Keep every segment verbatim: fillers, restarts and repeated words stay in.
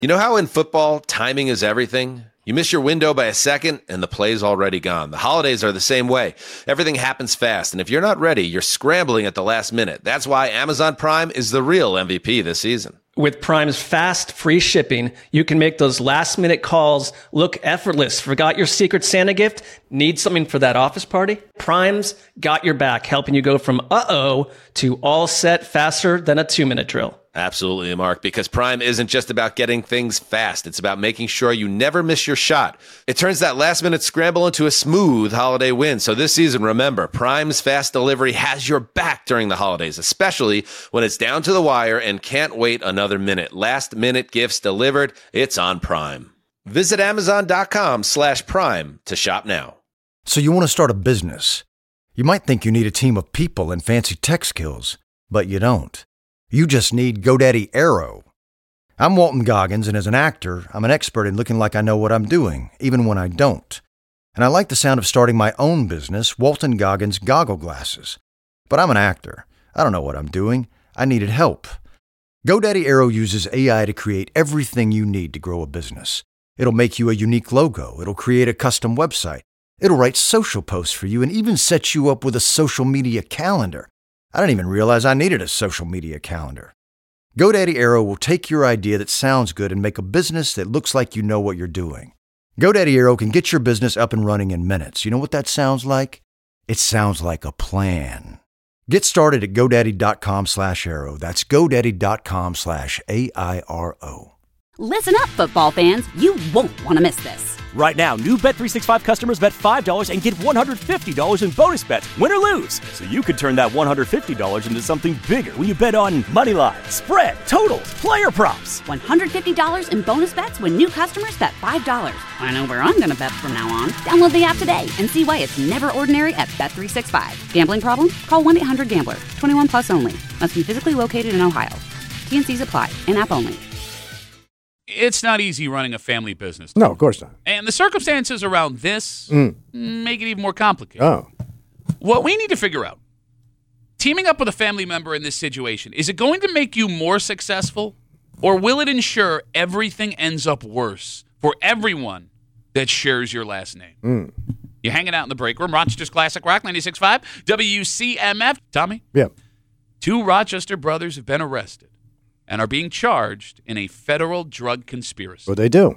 You know how in football, timing is everything? You miss your window by a second, and the play's already gone. The holidays are the same way. Everything happens fast, and if you're not ready, you're scrambling at the last minute. That's why Amazon Prime is the real M V P this season. With Prime's fast, free shipping, you can make those last-minute calls look effortless. Forgot your Secret Santa gift? Need something for that office party? Prime's got your back, helping you go from uh-oh to all set faster than a two-minute drill. Absolutely, Mark, because Prime isn't just about getting things fast. It's about making sure you never miss your shot. It turns that last-minute scramble into a smooth holiday win. So this season, remember, Prime's fast delivery has your back during the holidays, especially when it's down to the wire and can't wait another minute. Last-minute gifts delivered. It's on Prime. Visit Amazon.com slash Prime to shop now. So you want to start a business. You might think you need a team of people and fancy tech skills, but you don't. You just need GoDaddy Aero. I'm Walton Goggins, and as an actor, I'm an expert in looking like I know what I'm doing, even when I don't. And I like the sound of starting my own business, Walton Goggins Goggle Glasses. But I'm an actor. I don't know what I'm doing. I needed help. GoDaddy Aero uses A I to create everything you need to grow a business. It'll make you a unique logo. It'll create a custom website. It'll write social posts for you and even set you up with a social media calendar. I didn't even realize I needed a social media calendar. GoDaddy Aero will take your idea that sounds good and make a business that looks like you know what you're doing. GoDaddy Aero can get your business up and running in minutes. You know what that sounds like? It sounds like a plan. Get started at GoDaddy.com slash Aero. That's GoDaddy.com slash A I R O. Listen up, football fans. You won't want to miss this. Right now, new Bet three sixty-five customers bet five dollars and get one hundred fifty dollars in bonus bets, win or lose. So you could turn that one hundred fifty dollars into something bigger when you bet on money line, spread, totals, player props. one hundred fifty dollars in bonus bets when new customers bet five dollars. I know where I'm going to bet from now on. Download the app today and see why it's never ordinary at Bet three sixty-five. Gambling problem? Call one eight hundred gambler. twenty-one plus only. Must be physically located in Ohio. T and C's apply. In-app only. It's not easy running a family business. No, of course not. And the circumstances around this Mm. make it even more complicated. Oh. What we need to figure out, teaming up with a family member in this situation, is it going to make you more successful, or will it ensure everything ends up worse for everyone that shares your last name? Mm. You're hanging out in the break room, Rochester's Classic Rock ninety-six point five, W C M F. Tommy? Yeah. Two Rochester brothers have been arrested and are being charged in a federal drug conspiracy. What they do?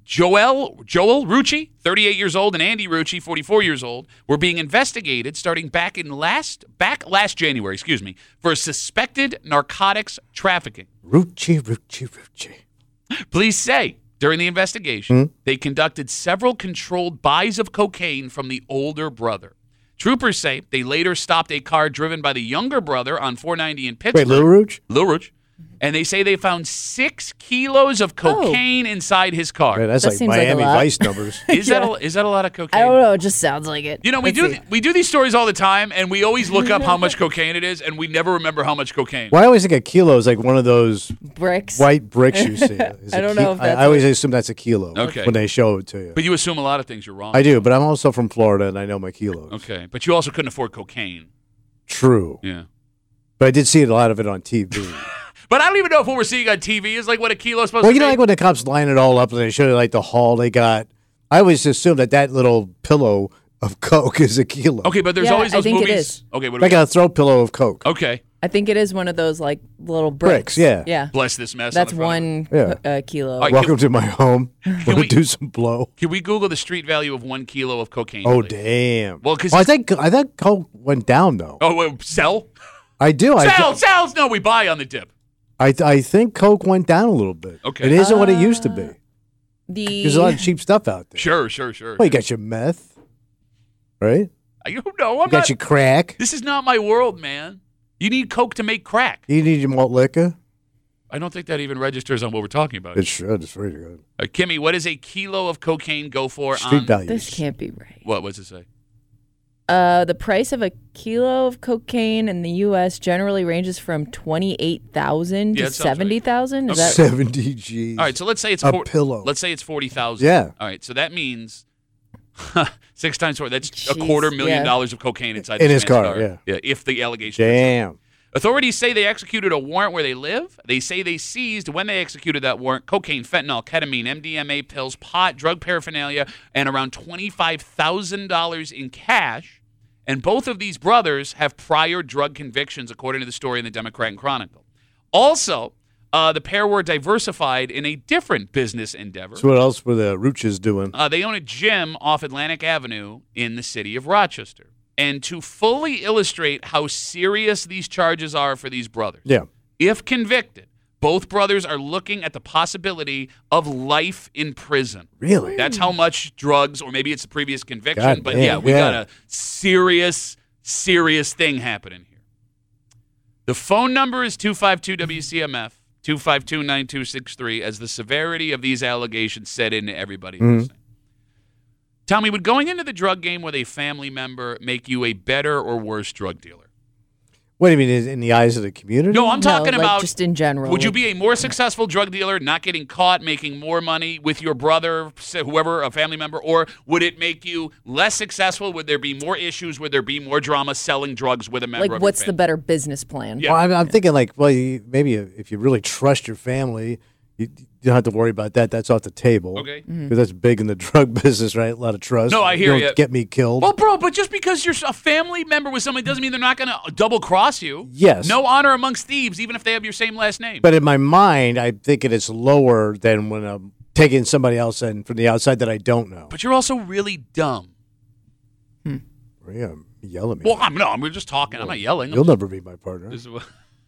Joel Joel Rucci, thirty-eight years old, and Andy Rucci, forty-four years old, were being investigated starting back in last back last January, excuse me, for suspected narcotics trafficking. Rucci, Rucci, Rucci. Police say during the investigation, Hmm? they conducted several controlled buys of cocaine from the older brother. Troopers say they later stopped a car driven by the younger brother on four ninety in Pittsburgh. Wait, Little Rouge? Little Rouge. And they say they found six kilos of cocaine oh. inside his car. Man, that's that like Miami like Vice numbers. Is yeah. that a, is that a lot of cocaine? I don't know. It just sounds like it. You know, we Let's do see. we do these stories all the time, and we always look up how much cocaine it is, and we never remember how much cocaine. Well, I always think a kilo is like one of those bricks. white bricks you see. Is I a don't ki- know if that's I, I always what- assume that's a kilo Okay. when they show it to you. But you assume a lot of things. You're wrong. I do, but I'm also from Florida, and I know my kilos. Okay, but you also couldn't afford cocaine. True. Yeah. But I did see a lot of it on T V. But I don't even know if what we're seeing on T V is like what a kilo is supposed Well, to you know, be. like when the cops line it all up and they show you like the haul they got. I always assume that that little pillow of Coke is a kilo. Okay, but there's Yeah, always I those think it movies. is. Okay, what do Like we a throw pillow of Coke. Okay. I think it is one of those like little bricks. Bricks, yeah. Yeah. Bless this mess. That's on the front of it. one Yeah. uh, kilo. All right, Welcome to my home. We'll we- do some blow. Can we Google the street value of one kilo of cocaine? Oh, please? damn. Well, 'cause- I think I think Coke went down though. Oh, wait, sell? I do. I Sell, th- sells. No, we buy on the dip. I th- I think Coke went down a little bit. Okay. It isn't what it used to be. the There's a lot of cheap stuff out there. Sure, sure, sure. Well, you got your meth, right? I don't know. I'm You got not, your crack. This is not my world, man. You need Coke to make crack. You need your malt liquor. I don't think that even registers on what we're talking about. It should. It's very good. Uh, Kimmy, what does a kilo of cocaine go for Street on... values. This can't be right. What was it say? Uh, the price of a kilo of cocaine in the U S generally ranges from twenty-eight thousand Yeah, to that sounds right. seventy thousand. Is Okay. that Seventy G's. All right, so let's say it's A four, pillow. Let's say it's forty thousand. Yeah. All right, so that means six times four. That's a Jeez, quarter million yeah. dollars of cocaine inside In this his man's car, yeah. Yeah, if the allegation. is- Damn. Authorities say they executed a warrant where they live. They say they seized, when they executed that warrant, cocaine, fentanyl, ketamine, M D M A pills, pot, drug paraphernalia, and around twenty-five thousand dollars in cash. And both of these brothers have prior drug convictions, according to the story in the Democrat and Chronicle. Also, uh, the pair were diversified in a different business endeavor. So what else were the Rooches doing? Uh, they own a gym off Atlantic Avenue in the city of Rochester. And to fully illustrate how serious these charges are for these brothers, Yeah. if convicted, both brothers are looking at the possibility of life in prison. Really? That's how much drugs, or maybe it's a previous conviction, God but damn, yeah, we yeah. got a serious, serious thing happening here. The phone number is two five two W C M F, two five two, nine two six three, as the severity of these allegations set into everybody Mm-hmm. listening. Tommy, would going into the drug game with a family member make you a better or worse drug dealer? What do you mean, is in the eyes of the community? No, I'm talking no, like about just in general. Would you be a more successful drug dealer, not getting caught, making more money with your brother, whoever, a family member, or would it make you less successful? Would there be more issues? Would there be more drama selling drugs with a member like of what's your the family? better business plan? Yeah. Well, I'm, I'm thinking like, well, you, maybe if you really trust your family, you, you don't have to worry about that. That's off the table. Okay. Because that's big in the drug business, right? A lot of trust. No, I hear you. ya. Don't get me killed. Well, bro, but just because you're a family member with somebody doesn't mean they're not going to double cross you. Yes. No honor amongst thieves, even if they have your same last name. But in my mind, I'm thinking it's lower than when I'm taking somebody else in from the outside that I don't know. But you're also really dumb. Yeah, yell at me. Well, I'm no, I'm just talking. I'm not yelling. You'll never be my partner. This is what-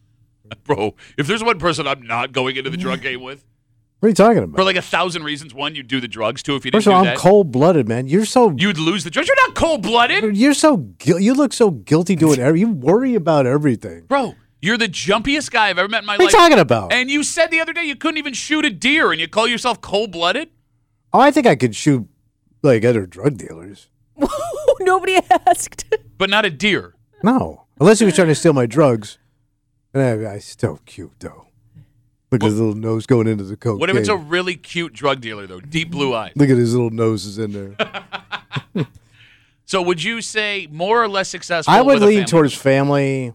Bro, if there's one person I'm not going into the drug game with, What are you talking about? for like a thousand reasons. One, you'd do the drugs. Two, if you didn't First of all, do I'm that, cold-blooded, man. You're so you'd lose the drugs. You're not cold-blooded. you're so gui- you look so guilty doing every. You worry about everything. Bro, you're the jumpiest guy I've ever met in my What are life. you talking about? And you said the other day you couldn't even shoot a deer, and you call yourself cold-blooded? Oh, I think I could shoot like other drug dealers. Nobody asked. But not a deer. No, unless he was trying to steal my drugs. And I, I still cute though. Look at his little nose going into the cocaine. What if it's a really cute drug dealer, though? Deep blue eyes. Look at his little noses in there. So would you say more or less successful? I would with a lean family? towards family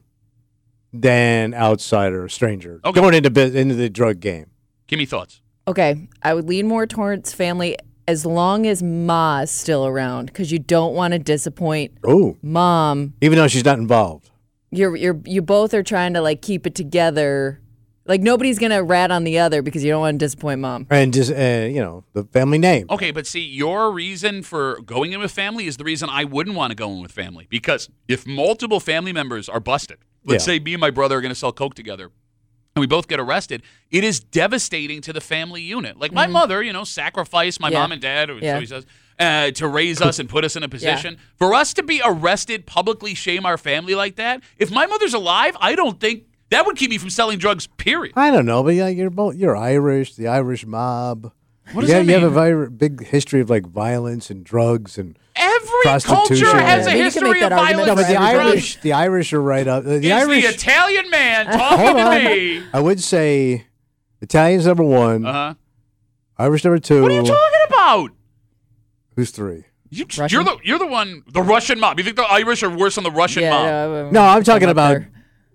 than outsider or stranger Okay. going into bus- into the drug game. Give me thoughts. Okay, I would lean more towards family as long as Ma is still around, because you don't want to disappoint Oh, Mom. even though she's not involved. You're you're you both are trying to like keep it together. Like nobody's gonna rat on the other because you don't want to disappoint Mom. And just, uh, you know, the family name. Okay, but see, your reason for going in with family is the reason I wouldn't want to go in with family. Because if multiple family members are busted, let's Yeah. say me and my brother are going to sell coke together, and we both get arrested, it is devastating to the family unit. Like my mother, you know, sacrificed my Yeah. mom and dad, or Yeah. so he says, uh, to raise us and put us in a position. For us to be arrested, publicly shame our family like that, if my mother's alive, I don't think that would keep me from selling drugs, period. I don't know, but yeah, you're both you're Irish, the Irish mob. What does yeah, that you have a mean? vi- big history of like violence and drugs and Every prostitution. culture has Yeah, a you can history make of that argument no, violence but the for and drugs. Irish, the Irish are right up. The It's Irish. the Italian man talking Hold to on. me. I would say Italians number one, Uh-huh. Irish number two. What are you talking about? Who's three? You, Russian? you're the you're the one, the Russian mob. You think the Irish are worse than the Russian yeah, mob? no, No, I'm talking up about there.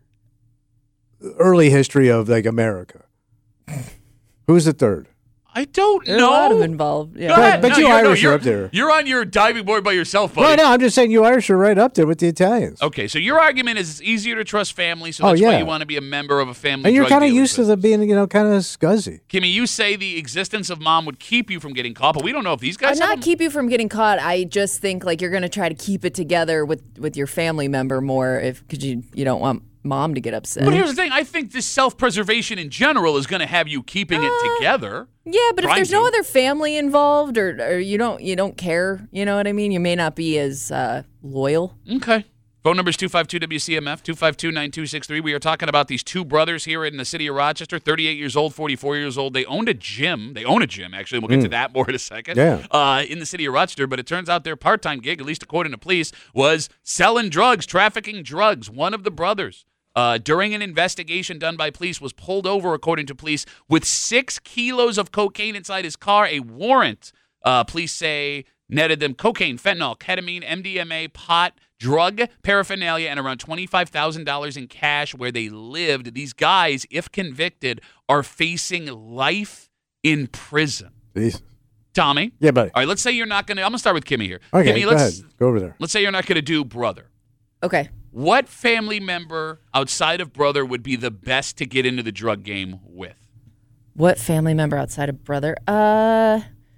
early history of like America. Who's the third? I don't There's know. a lot of involved. Yeah. Go ahead. But No, you you're, no, Irish are you're- up there. You're on your diving board by yourself, buddy. Well, no, I'm just saying you Irish are right up there with the Italians. Okay, so your argument is it's easier to trust family, so Oh, that's why yeah. you want to be a member of a family. And you're kind of used to the being, you know, kind of scuzzy. Kimmy, you say the existence of mom would keep you from getting caught, but we don't know if these Uh, guys have not them. keep you from getting caught. I just think like you're gonna try to keep it together with with your family member more, if because you you don't want Mom to get upset. But here's the thing: I think this self-preservation in general is going to have you keeping it together. Yeah, but if Trying there's no to. other family involved, or, or you don't you don't care, you know what I mean? You may not be as uh, loyal. Okay. Phone number is two five two W C M F, two five two, nine two six three. We are talking about these two brothers here in the city of Rochester, thirty-eight years old, forty-four years old. They owned a gym. They own a gym, actually. We'll get to that more in a second. Yeah. Uh, in the city of Rochester, but it turns out their part-time gig, at least according to police, was selling drugs, trafficking drugs. One of the brothers, uh, during an investigation done by police, was pulled over, according to police, with six kilos of cocaine inside his car. A warrant, uh, police say, netted them cocaine, fentanyl, ketamine, M D M A, pot, drug paraphernalia, and around twenty-five thousand dollars in cash where they lived. These guys, if convicted, are facing life in prison. Jesus. Tommy? Yeah, buddy. All right, let's say you're not going to – I'm going to start with Kimmy here. Okay, Kimmy, go let's, ahead. Go over there. Let's say you're not going to do brother. Okay. What family member outside of brother would be the best to get into the drug game with? What family member outside of brother? Uh,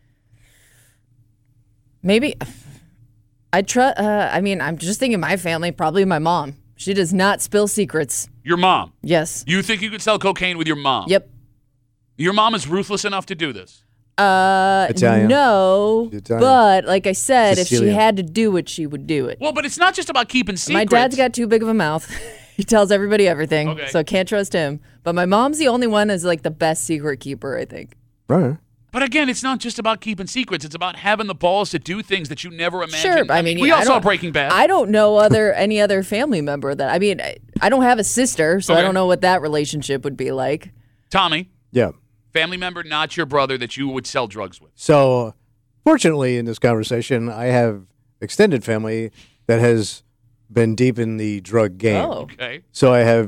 maybe I trust. Uh, I mean, I'm just thinking my family. Probably my mom. She does not spill secrets. Your mom? Yes. You think you could sell cocaine with your mom? Yep. Your mom is ruthless enough to do this? Uh, Italian. no. Italian. But like I said, if she Sicilian. had to do it, she would do it. Well, but it's not just about keeping secrets. My dad's got too big of a mouth. He tells everybody everything, Okay. so I can't trust him. But my mom's the only one who's like the best secret keeper, I think. Right. But again, it's not just about keeping secrets. It's about having the balls to do things that you never imagined. Sure, I mean, we yeah, all I saw don't- Breaking Bad. I don't know other any other family member that. I mean, I, I don't have a sister, so Okay. I don't know what that relationship would be like. Tommy, Yeah. family member, not your brother, that you would sell drugs with. So, fortunately, in this conversation, I have extended family that has been deep in the drug game. Oh, Okay. So I have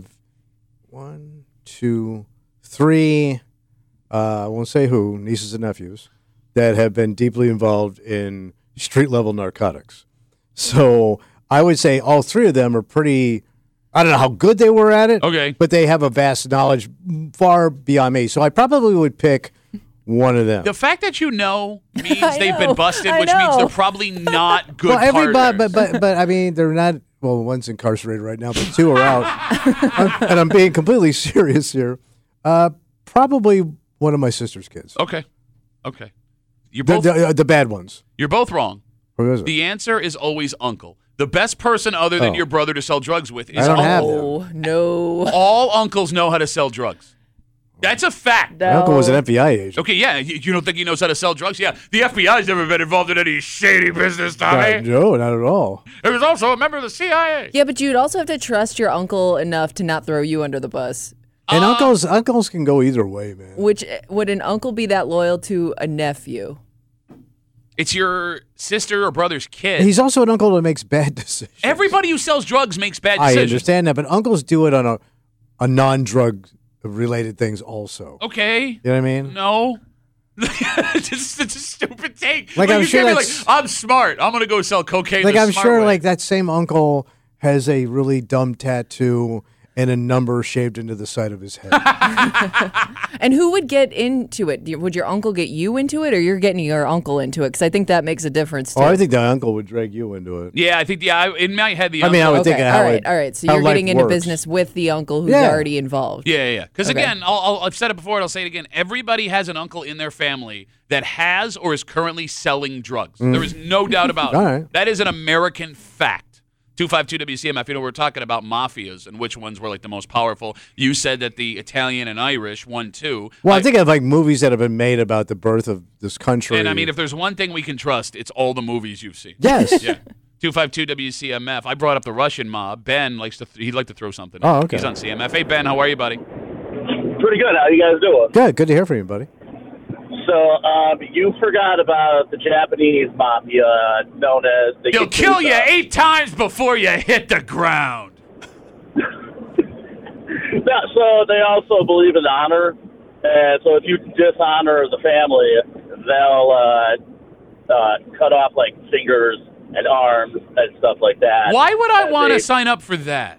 one, two, three, uh, I won't say who, nieces and nephews, that have been deeply involved in street-level narcotics. So I would say all three of them are pretty, I don't know how good they were at it, Okay. but they have a vast knowledge far beyond me. So I probably would pick one of them. The fact that you know means I they've know, been busted, I which means know. they're probably not good well, everybody, partners. but, but but I mean, they're not. Well, one's incarcerated right now, but two are out. I'm- and I'm being completely serious here. Uh, probably one of my sister's kids. Okay. Okay. You're The, both, the, uh, the bad ones. you're both wrong. Who is it? The answer is always uncle. The best person other than Oh. your brother to sell drugs with is I don't have uncle. them. oh no. All uncles know how to sell drugs. That's a fact. My uncle was an No. F B I agent. Okay, yeah, you you don't think he knows how to sell drugs? Yeah, the F B I's never been involved in any shady business, Uh, Tommy. no, not at all. He was also a member of the C I A. Yeah, but you'd also have to trust your uncle enough to not throw you under the bus. And Uh, uncles, uncles can go either way, man. Which would an uncle be that loyal to a nephew? It's your sister or brother's kid. He's also an uncle that makes bad decisions. Everybody who sells drugs makes bad I decisions. understand that, but uncles do it on a, a non-drug related things also. Okay. You know what I mean? No. it's, just, it's a stupid take. Like, I'm you sure can't be that's- like, I'm smart. I'm going to go sell cocaine Like the I'm smart sure, way. like that same uncle has a really dumb tattoo and a number shaved into the side of his head. And who would get into it? Do- Would your uncle get you into it, or you're getting your uncle into it? Because I think that makes a difference too. Oh, I think the uncle would drag you into it. Yeah, I think, yeah, I, in my head, the I mean, I uncle- would okay, think of all how right, it- all right. So how you're life getting into works. business with the uncle who's Yeah. already involved. Yeah, yeah. Because Okay. again, I'll, I'll, I've said it before and I'll say it again. Everybody has an uncle in their family that has or is currently selling drugs. There is no doubt about it. All right. That is an American fact. two five two W C M F, you know, we're talking about mafias and which ones were like the most powerful. You said that the Italian and Irish won too. Well, Like, I think of like movies that have been made about the birth of this country. and I mean, if there's one thing we can trust, it's all the movies you've seen. yes. Yeah. two five two W C M F. I brought up the Russian mob. Ben likes to, th- he'd like to throw something. Oh, in. okay. He's on C M F. Hey, Ben, how are you, buddy? Pretty good. How you guys doing? Good. Good to hear from you, buddy. So, um, you forgot about the Japanese mafia, known as the He'll kill you Yakuza. eight times before you hit the ground. Yeah, so they also believe in honor, and so if you dishonor the family, they'll uh, uh, cut off like fingers and arms and stuff like that. Why would I And want to they- sign up for that?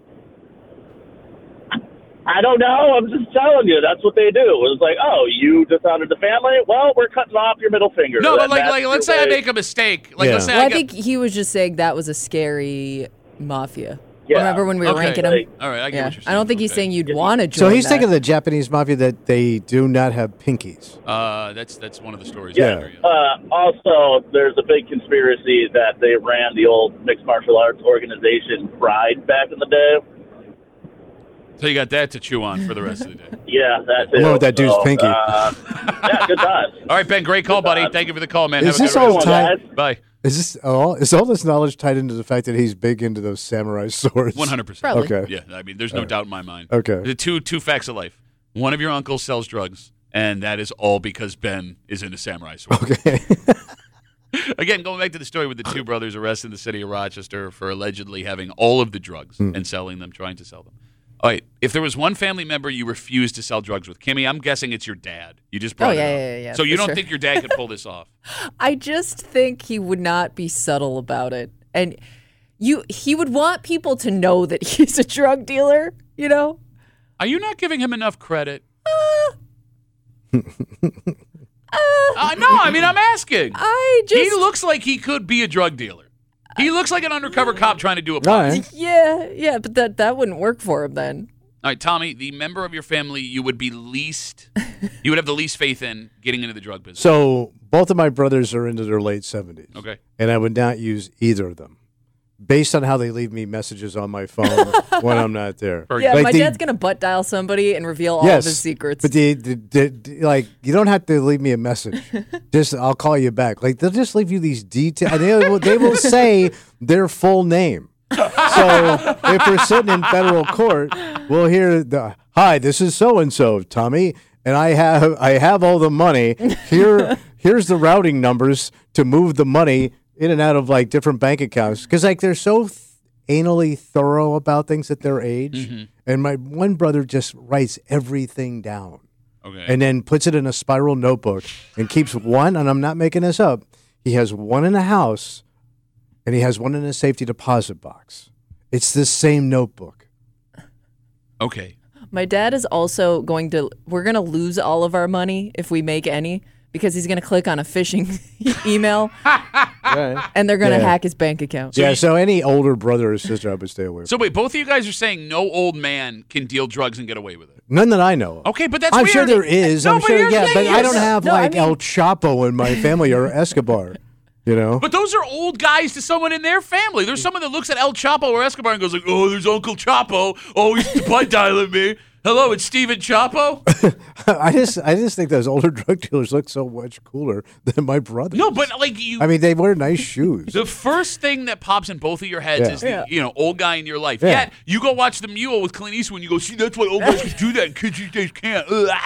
I don't know. I'm just telling you. That's what they do. It's like, oh, you dishonored the family? Well, we're cutting off your middle finger. No, but And like, that's like your let's say I way. make a mistake. Like, Yeah. let's say Well, I, I get, think he was just saying that was a scary mafia. Yeah. Remember when we were Okay. ranking them? Like- all right, I get Yeah. what you're saying. I don't think he's Okay. saying you'd want to join. So he's that. thinking of the Japanese mafia that they do not have pinkies. Uh, that's that's one of the stories. Yeah. out there, yeah. Uh, also, there's a big conspiracy that they ran the old mixed martial arts organization Pride back in the day. So you got that to chew on for the rest of the day. Yeah, that's it. Along with that dude's pinky. Uh, yeah, good times. All right, Ben, great call, buddy. Thank you for the call, man. Is Have a this good all rest. tied? guys. Bye. Is this all? Is all this knowledge tied into the fact that he's big into those samurai swords? One hundred percent. Probably. Okay. Yeah, I mean, there's no doubt in my mind. Okay. The two two facts of life. One of your uncles sells drugs, and that is all because Ben is into samurai swords. Okay. Again, going back to the story with the two brothers arrested in the city of Rochester for allegedly having all of the drugs Mm. and selling them, trying to sell them. All right, if there was one family member you refused to sell drugs with, Kimmy, I'm guessing it's your dad. You just brought Oh, it yeah, up. yeah, yeah, yeah, So you for don't sure. think your dad could pull this off? I just think he would not be subtle about it. And you he would want people to know that he's a drug dealer, you know? Are you not giving him enough credit? Uh, Uh, no, I mean, I'm asking. I just He looks like he could be a drug dealer. He looks like an undercover cop trying to do a All pun. right. Yeah, yeah, but that that wouldn't work for him then. All right, Tommy, the member of your family you would be least, you would have the least faith in getting into the drug business. So both of my brothers are into their late seventies. Okay. And I would not use either of them based on how they leave me messages on my phone when I'm not there. Very Yeah, Like my the- dad's gonna butt dial somebody and reveal all yes, of his secrets. But the, the, the, the- like, you don't have to leave me a message. Just, I'll call you back. Like, they'll just leave you these details. They will, they will say their full name. So if we're sitting in federal court, we'll hear the, hi, this is so-and-so, Tommy, and I have, I have all the money. Here, here's the routing numbers to move the money in and out of, like, different bank accounts. Because, like, they're so th- anally thorough about things at their age. Mm-hmm. And my one brother just writes everything down. Okay. And then puts it in a spiral notebook and keeps one, and I'm not making this up, he has one in a house and he has one in a safety deposit box. It's this same notebook. Okay. My dad is also going to, we're going to lose all of our money if we make any because he's going to click on a phishing email Right. and they're going to Yeah. hack his bank account. Yeah, so any older brother or sister I would stay away from. So wait, both of you guys are saying no old man can deal drugs and get away with it. None that I know of. Okay, but that's I'm weird. sure there is. No, I'm but sure, here's yeah, the but thing I is- don't have No, I like mean- El Chapo in my family or Escobar, you know? But those are old guys to someone in their family. There's someone that looks at El Chapo or Escobar and goes like, "Oh, there's Uncle Chapo. Oh, he's butt dialing me. Hello, it's Steven Chapo." I just I just think those older drug dealers look so much cooler than my brothers. No, but like you. I mean, they wear nice shoes. The first thing that pops in both of your heads Yeah. is the Yeah. you know old guy in your life. Yeah. Yet you go watch The Mule with Clint Eastwood and you go, "See, that's why old guys can do that and kids these days can't."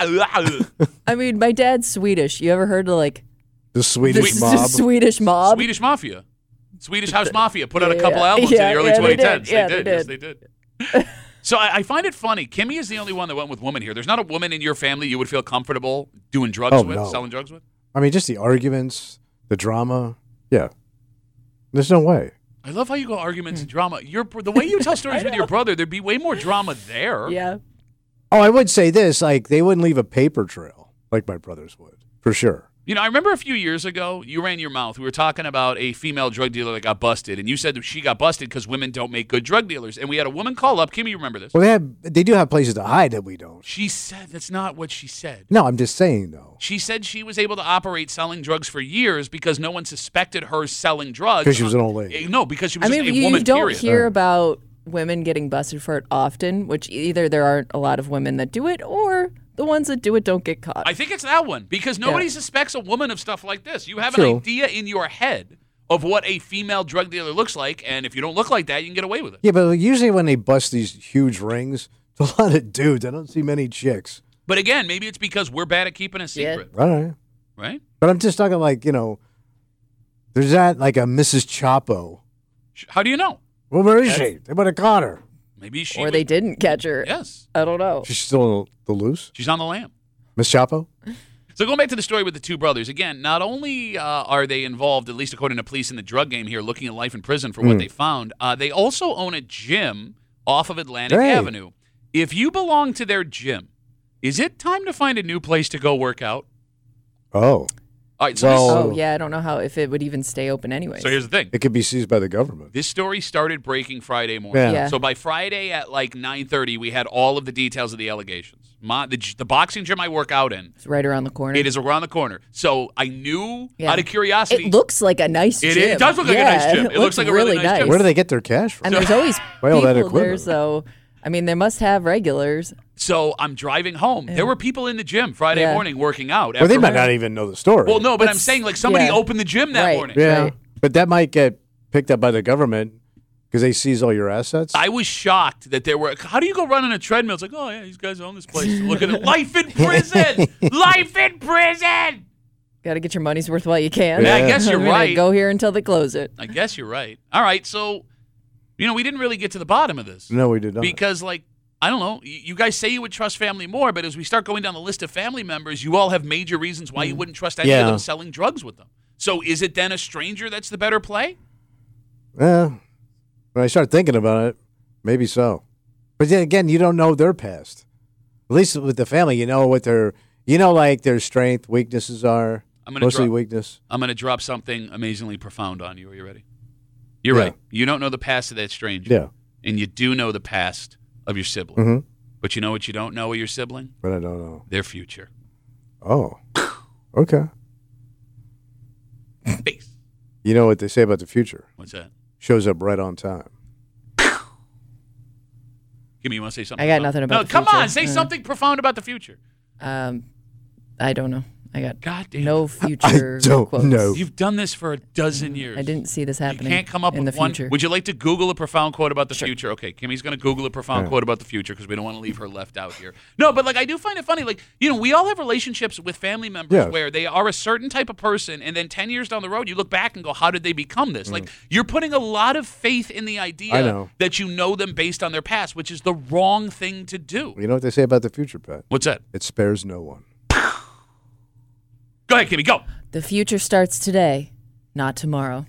I mean, my dad's Swedish. You ever heard of like The Swedish the mob. s- Swedish mob? Swedish Mafia. Swedish House Mafia put out a Yeah. couple albums Yeah, in the early yeah, they twenty did. tens. Yeah, they they did. Yes, did. they did. So I, I find it funny. Kimmy is the only one that went with woman here. There's not a woman in your family you would feel comfortable doing drugs Oh, with, no. selling drugs with? I mean, just the arguments, the drama. Yeah. There's no way. I love how you go arguments and drama. Your the way you tell stories with your brother, there'd be way more drama there. Yeah. Oh, I would say this, like, they wouldn't leave a paper trail like my brothers would, for sure. You know, I remember a few years ago, you ran your mouth. We were talking about a female drug dealer that got busted, and you said that she got busted because women don't make good drug dealers. And we had a woman call up. Kimmy, you remember this? Well, they have, they do have places to hide that we don't. She said that's not what she said. No, I'm just saying, though. She said she was able to operate selling drugs for years because no one suspected her selling drugs. 'Cause she was an old lady. Eh, No, because she was I just mean, a you, woman, you don't period. hear about women getting busted for it often, which either there aren't a lot of women that do it or the ones that do it don't get caught. I think it's that one because nobody Yeah. suspects a woman of stuff like this. You have True. an idea in your head of what a female drug dealer looks like, and if you don't look like that, you can get away with it. Yeah, but usually when they bust these huge rings, it's a lot of dudes. I don't see many chicks. But again, maybe it's because we're bad at keeping a secret, All right. right? But I'm just talking like, you know, there's that like a Missus Chapo. Sh- How do you know? Well, where is she? They would have caught her. Maybe she. or would- they didn't catch her. Yes, I don't know. She's still in the loose? she's on the lam. Miss Chapo? So going back to the story with the two brothers, again, not only uh, are they involved, at least according to police, in the drug game here, looking at life in prison for what Mm. they found, uh, they also own a gym off of Atlantic Hey. Avenue. If you belong to their gym, is it time to find a new place to go work out? Oh. All right, so, Well- this, Oh, yeah, I don't know how if it would even stay open anyway. so here's the thing. It could be seized by the government. This story started breaking Friday morning. Yeah. Yeah. So by Friday at like nine thirty, we had all of the details of the allegations. My, the, the boxing gym I work out in, It's right around the corner. it is around the corner. So I knew Yeah. out of curiosity. It looks like a nice It gym. is- it does look like a Yeah, nice gym. It looks like a really nice gym. Where do they get their cash from? And there's always Why all that people there, equipment? so I mean, they must have regulars. So I'm driving home. There were people in the gym Friday Yeah. morning working out. Well, they after might work. not even know the story. Well, no, but I'm It's- saying like somebody yeah. opened the gym that Right. morning. yeah. Right. But that might get picked up by the government because they seize all your assets. I was shocked that there were. How do you go run on a treadmill? It's like, oh yeah, these guys own this place. Look at it, life in prison, life in prison. Got to get your money's worth while you can. Yeah, I guess you're I'm gonna right. Go here until they close it. I guess you're right. All right, so, you know, we didn't really get to the bottom of this. No, we did not. Because, like, I don't know, you you guys say you would trust family more, but as we start going down the list of family members, you all have major reasons why you wouldn't trust any Yeah. of them selling drugs with them. So is it then a stranger that's the better play? Yeah. When I start thinking about it, maybe so. But then again, you don't know their past. At least with the family, you know what their, you know, like their strength, weaknesses are. I'm gonna Mostly drop, weakness. I'm going to drop something amazingly profound on you. Are you ready? You're Yeah. right. You don't know the past of that stranger. Yeah. And you do know the past of your sibling. Mm-hmm. But you know what you don't know of your sibling? But I don't know. Their future. Oh. Okay. Peace. You know what they say about the future? What's that? Shows up right on time. Give me, you want to say something? I got profound? nothing about No, the come future. on. Say Uh. something profound about the future. Um, I don't know. I got God damn. no future I don't quotes. know. You've done this for a dozen years. I didn't see this happening. You can't come up in with the one. future. Would you like to Google a profound quote about the Sure. future? Okay, Kimmy's going to Google a profound Yeah. quote about the future because we don't want to leave her left out here. No, but like I do find it funny. Like, you know, we all have relationships with family members Yes. where they are a certain type of person, and then ten years down the road, you look back and go, how did they become this? Like, you're putting a lot of faith in the idea I know. that you know them based on their past, which is the wrong thing to do. You know what they say about the future, Pat? What's that? It spares no one. Go ahead, Kimmy, go. The future starts today, not tomorrow.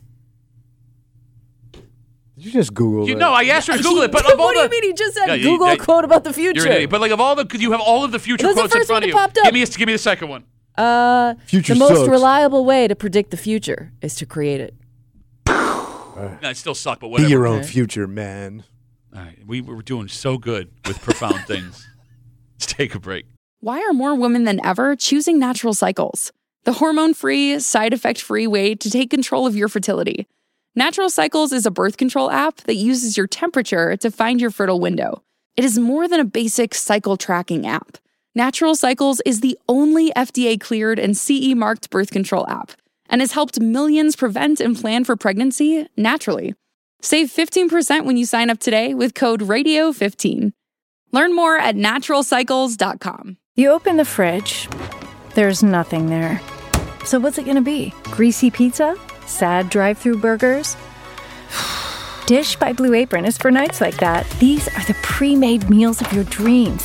Did you just Google You that? know, I asked her to Google it, but of all what do the, you mean? He just said Yeah, you- Google yeah, a quote about the future. You're an idiot. But like of all the, because you have all of the future That's the quotes in first front one of that you. popped up. Give me, a, give me the second one. Uh, Future the most sucks. reliable way to predict the future is to create it. No, it still suck, but Be whatever. your own Okay. future, man. All right, we were doing so good with profound things. Let's take a break. Why are more women than ever choosing Natural Cycles? The hormone-free, side-effect-free way to take control of your fertility. Natural Cycles is a birth control app that uses your temperature to find your fertile window. It is more than a basic cycle tracking app. Natural Cycles is the only F D A-cleared and C E-marked birth control app and has helped millions prevent and plan for pregnancy naturally. Save fifteen percent when you sign up today with code radio fifteen. Learn more at natural cycles dot com. You open the fridge, there's nothing there. So what's it gonna be? Greasy pizza? Sad drive-through burgers? Dish by Blue Apron is for nights like that. These are the pre-made meals of your dreams.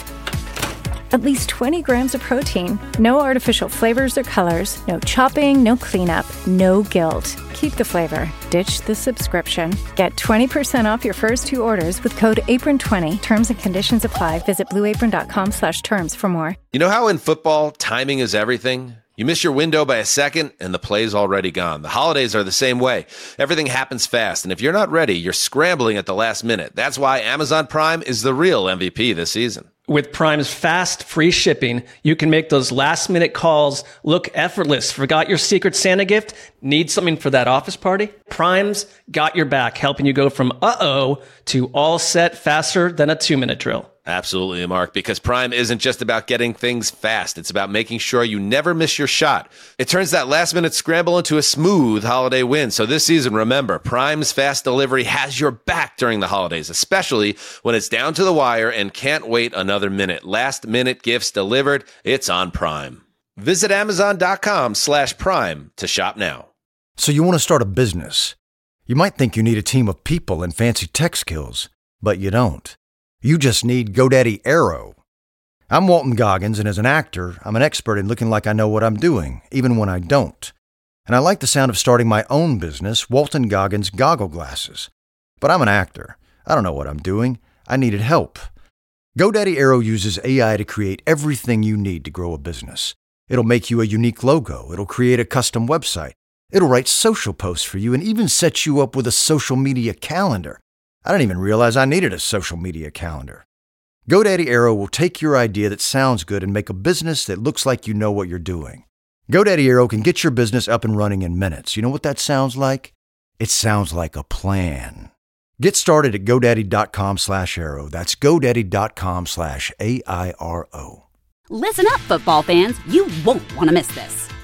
At least twenty grams of protein, no artificial flavors or colors, no chopping, no cleanup, no guilt. Keep the flavor, ditch the subscription. Get twenty percent off your first two orders with code apron twenty. Terms and conditions apply. Visit blueapron.com slash terms for more. You know how in football, timing is everything? You miss your window by a second, and the play's already gone. The holidays are the same way. Everything happens fast, and if you're not ready, you're scrambling at the last minute. That's why Amazon Prime is the real M V P this season. With Prime's fast, free shipping, you can make those last-minute calls look effortless. Forgot your Secret Santa gift? Need something for that office party? Prime's got your back, helping you go from uh-oh to all set faster than a two-minute drill. Absolutely, Mark, because Prime isn't just about getting things fast. It's about making sure you never miss your shot. It turns that last-minute scramble into a smooth holiday win. So this season, remember, Prime's fast delivery has your back during the holidays, especially when it's down to the wire and can't wait another minute. Last-minute gifts delivered, it's on Prime. Visit amazon.com slash prime to shop now. So you want to start a business. You might think you need a team of people and fancy tech skills, but you don't. You just need GoDaddy Aero. I'm Walton Goggins, and as an actor, I'm an expert in looking like I know what I'm doing, even when I don't. And I like the sound of starting my own business, Walton Goggins Goggle Glasses. But I'm an actor. I don't know what I'm doing. I needed help. GoDaddy Aero uses A I to create everything you need to grow a business. It'll make you a unique logo. It'll create a custom website. It'll write social posts for you and even set you up with a social media calendar. I didn't even realize I needed a social media calendar. GoDaddy Aero will take your idea that sounds good and make a business that looks like you know what you're doing. GoDaddy Aero can get your business up and running in minutes. You know what that sounds like? It sounds like a plan. Get started at GoDaddy.com slash Aero. That's GoDaddy.com slash A I R O. Listen up, football fans. You won't want to miss this.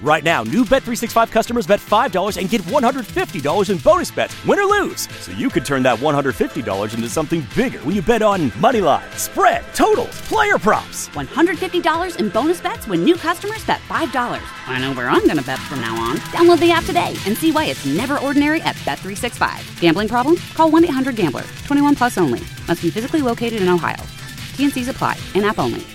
Right now, new Bet three sixty-five customers bet five dollars and get one hundred fifty dollars in bonus bets, win or lose. So you could turn that one hundred fifty dollars into something bigger when you bet on money line, spread, totals, player props. one hundred fifty dollars in bonus bets when new customers bet five dollars. I know where I'm going to bet from now on. Download the app today and see why it's never ordinary at Bet three sixty-five. Gambling problem? Call one eight hundred gambler. twenty-one plus only. Must be physically located in Ohio. T and C's apply. In-app only.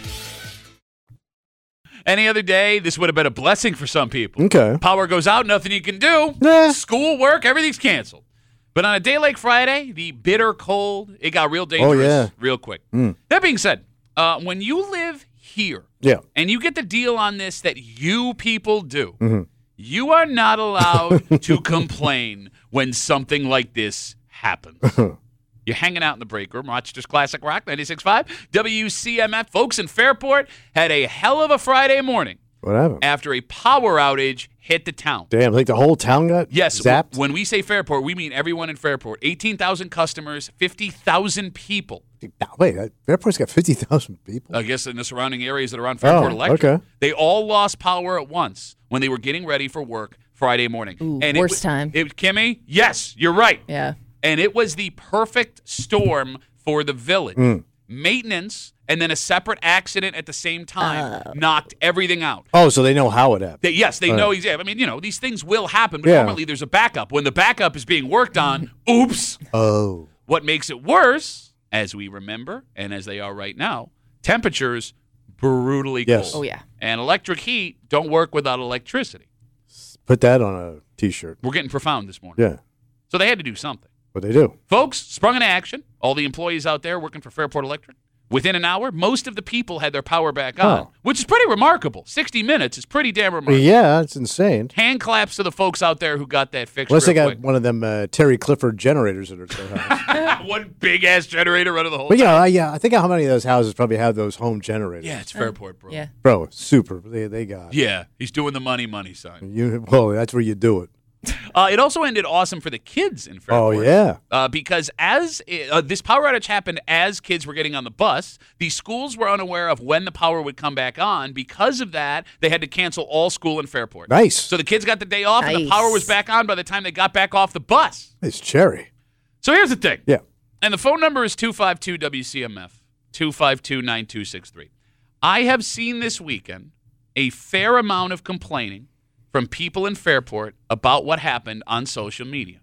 Any other day, this would have been a blessing for some people. Okay. Power goes out, nothing you can do. Nah. School, work, everything's canceled. But on a day like Friday, the bitter cold, it got real dangerous Oh, yeah. real quick. Mm. That being said, uh, when you live here Yeah. and you get the deal on this that you people do, Mm-hmm. you are not allowed to complain when something like this happens. You're hanging out in the break room. Rochester's Classic Rock, ninety-six point five. W C M F. Folks in Fairport had a hell of a Friday morning What happened? after a power outage hit the town. Damn, like the whole town got Yes, zapped? w- when we say Fairport, we mean everyone in Fairport. eighteen thousand customers, fifty thousand people. Wait, that- Fairport's got fifty thousand people. I guess in the surrounding areas that are on Fairport Oh, Electric. okay. They all lost power at once when they were getting ready for work Friday morning. Ooh, and worst it, wa- time. It, Kimmy, yes, you're right. Yeah. And it was the perfect storm for the village. Mm. Maintenance and then a separate accident at the same time knocked everything out. Oh, so they know how it happened. They, yes, they All know right. he's. I mean, you know, these things will happen, but Yeah. normally there's a backup. When the backup is being worked on, oops. Oh. What makes it worse, as we remember, and as they are right now, temperatures brutally Yes. cold. Oh, yeah. And electric heat don't work without electricity. Put that on a T-shirt. We're getting profound this morning. Yeah. So they had to do something. What they do. Folks sprung into action. All the employees out there working for Fairport Electric. Within an hour, most of the people had their power back on, Oh. which is pretty remarkable. sixty minutes is pretty damn remarkable. Yeah, it's insane. Hand claps to the folks out there who got that fixed Unless they real got quick. one of them uh, Terry Clifford generators at their house. One big-ass generator running the whole But time. yeah, I, yeah, I think how many of those houses probably have those home generators. Yeah, it's Fairport, bro. Yeah. Bro, super. They, they got it. Yeah, he's doing the money, money sign. You, well, that's where you do it. Uh, it also ended awesome for the kids in Fairport. Oh, yeah. Uh, because as uh, this power outage happened as kids were getting on the bus, the schools were unaware of when the power would come back on. Because of that, they had to cancel all school in Fairport. Nice. So the kids got the day off, and the Nice. power was back on by the time they got back off the bus. It's cherry. So here's the thing. Yeah. And the phone number is two five two W C M F, two five two, nine two six three. I have seen this weekend a fair amount of complaining from people in Fairport about what happened on social media.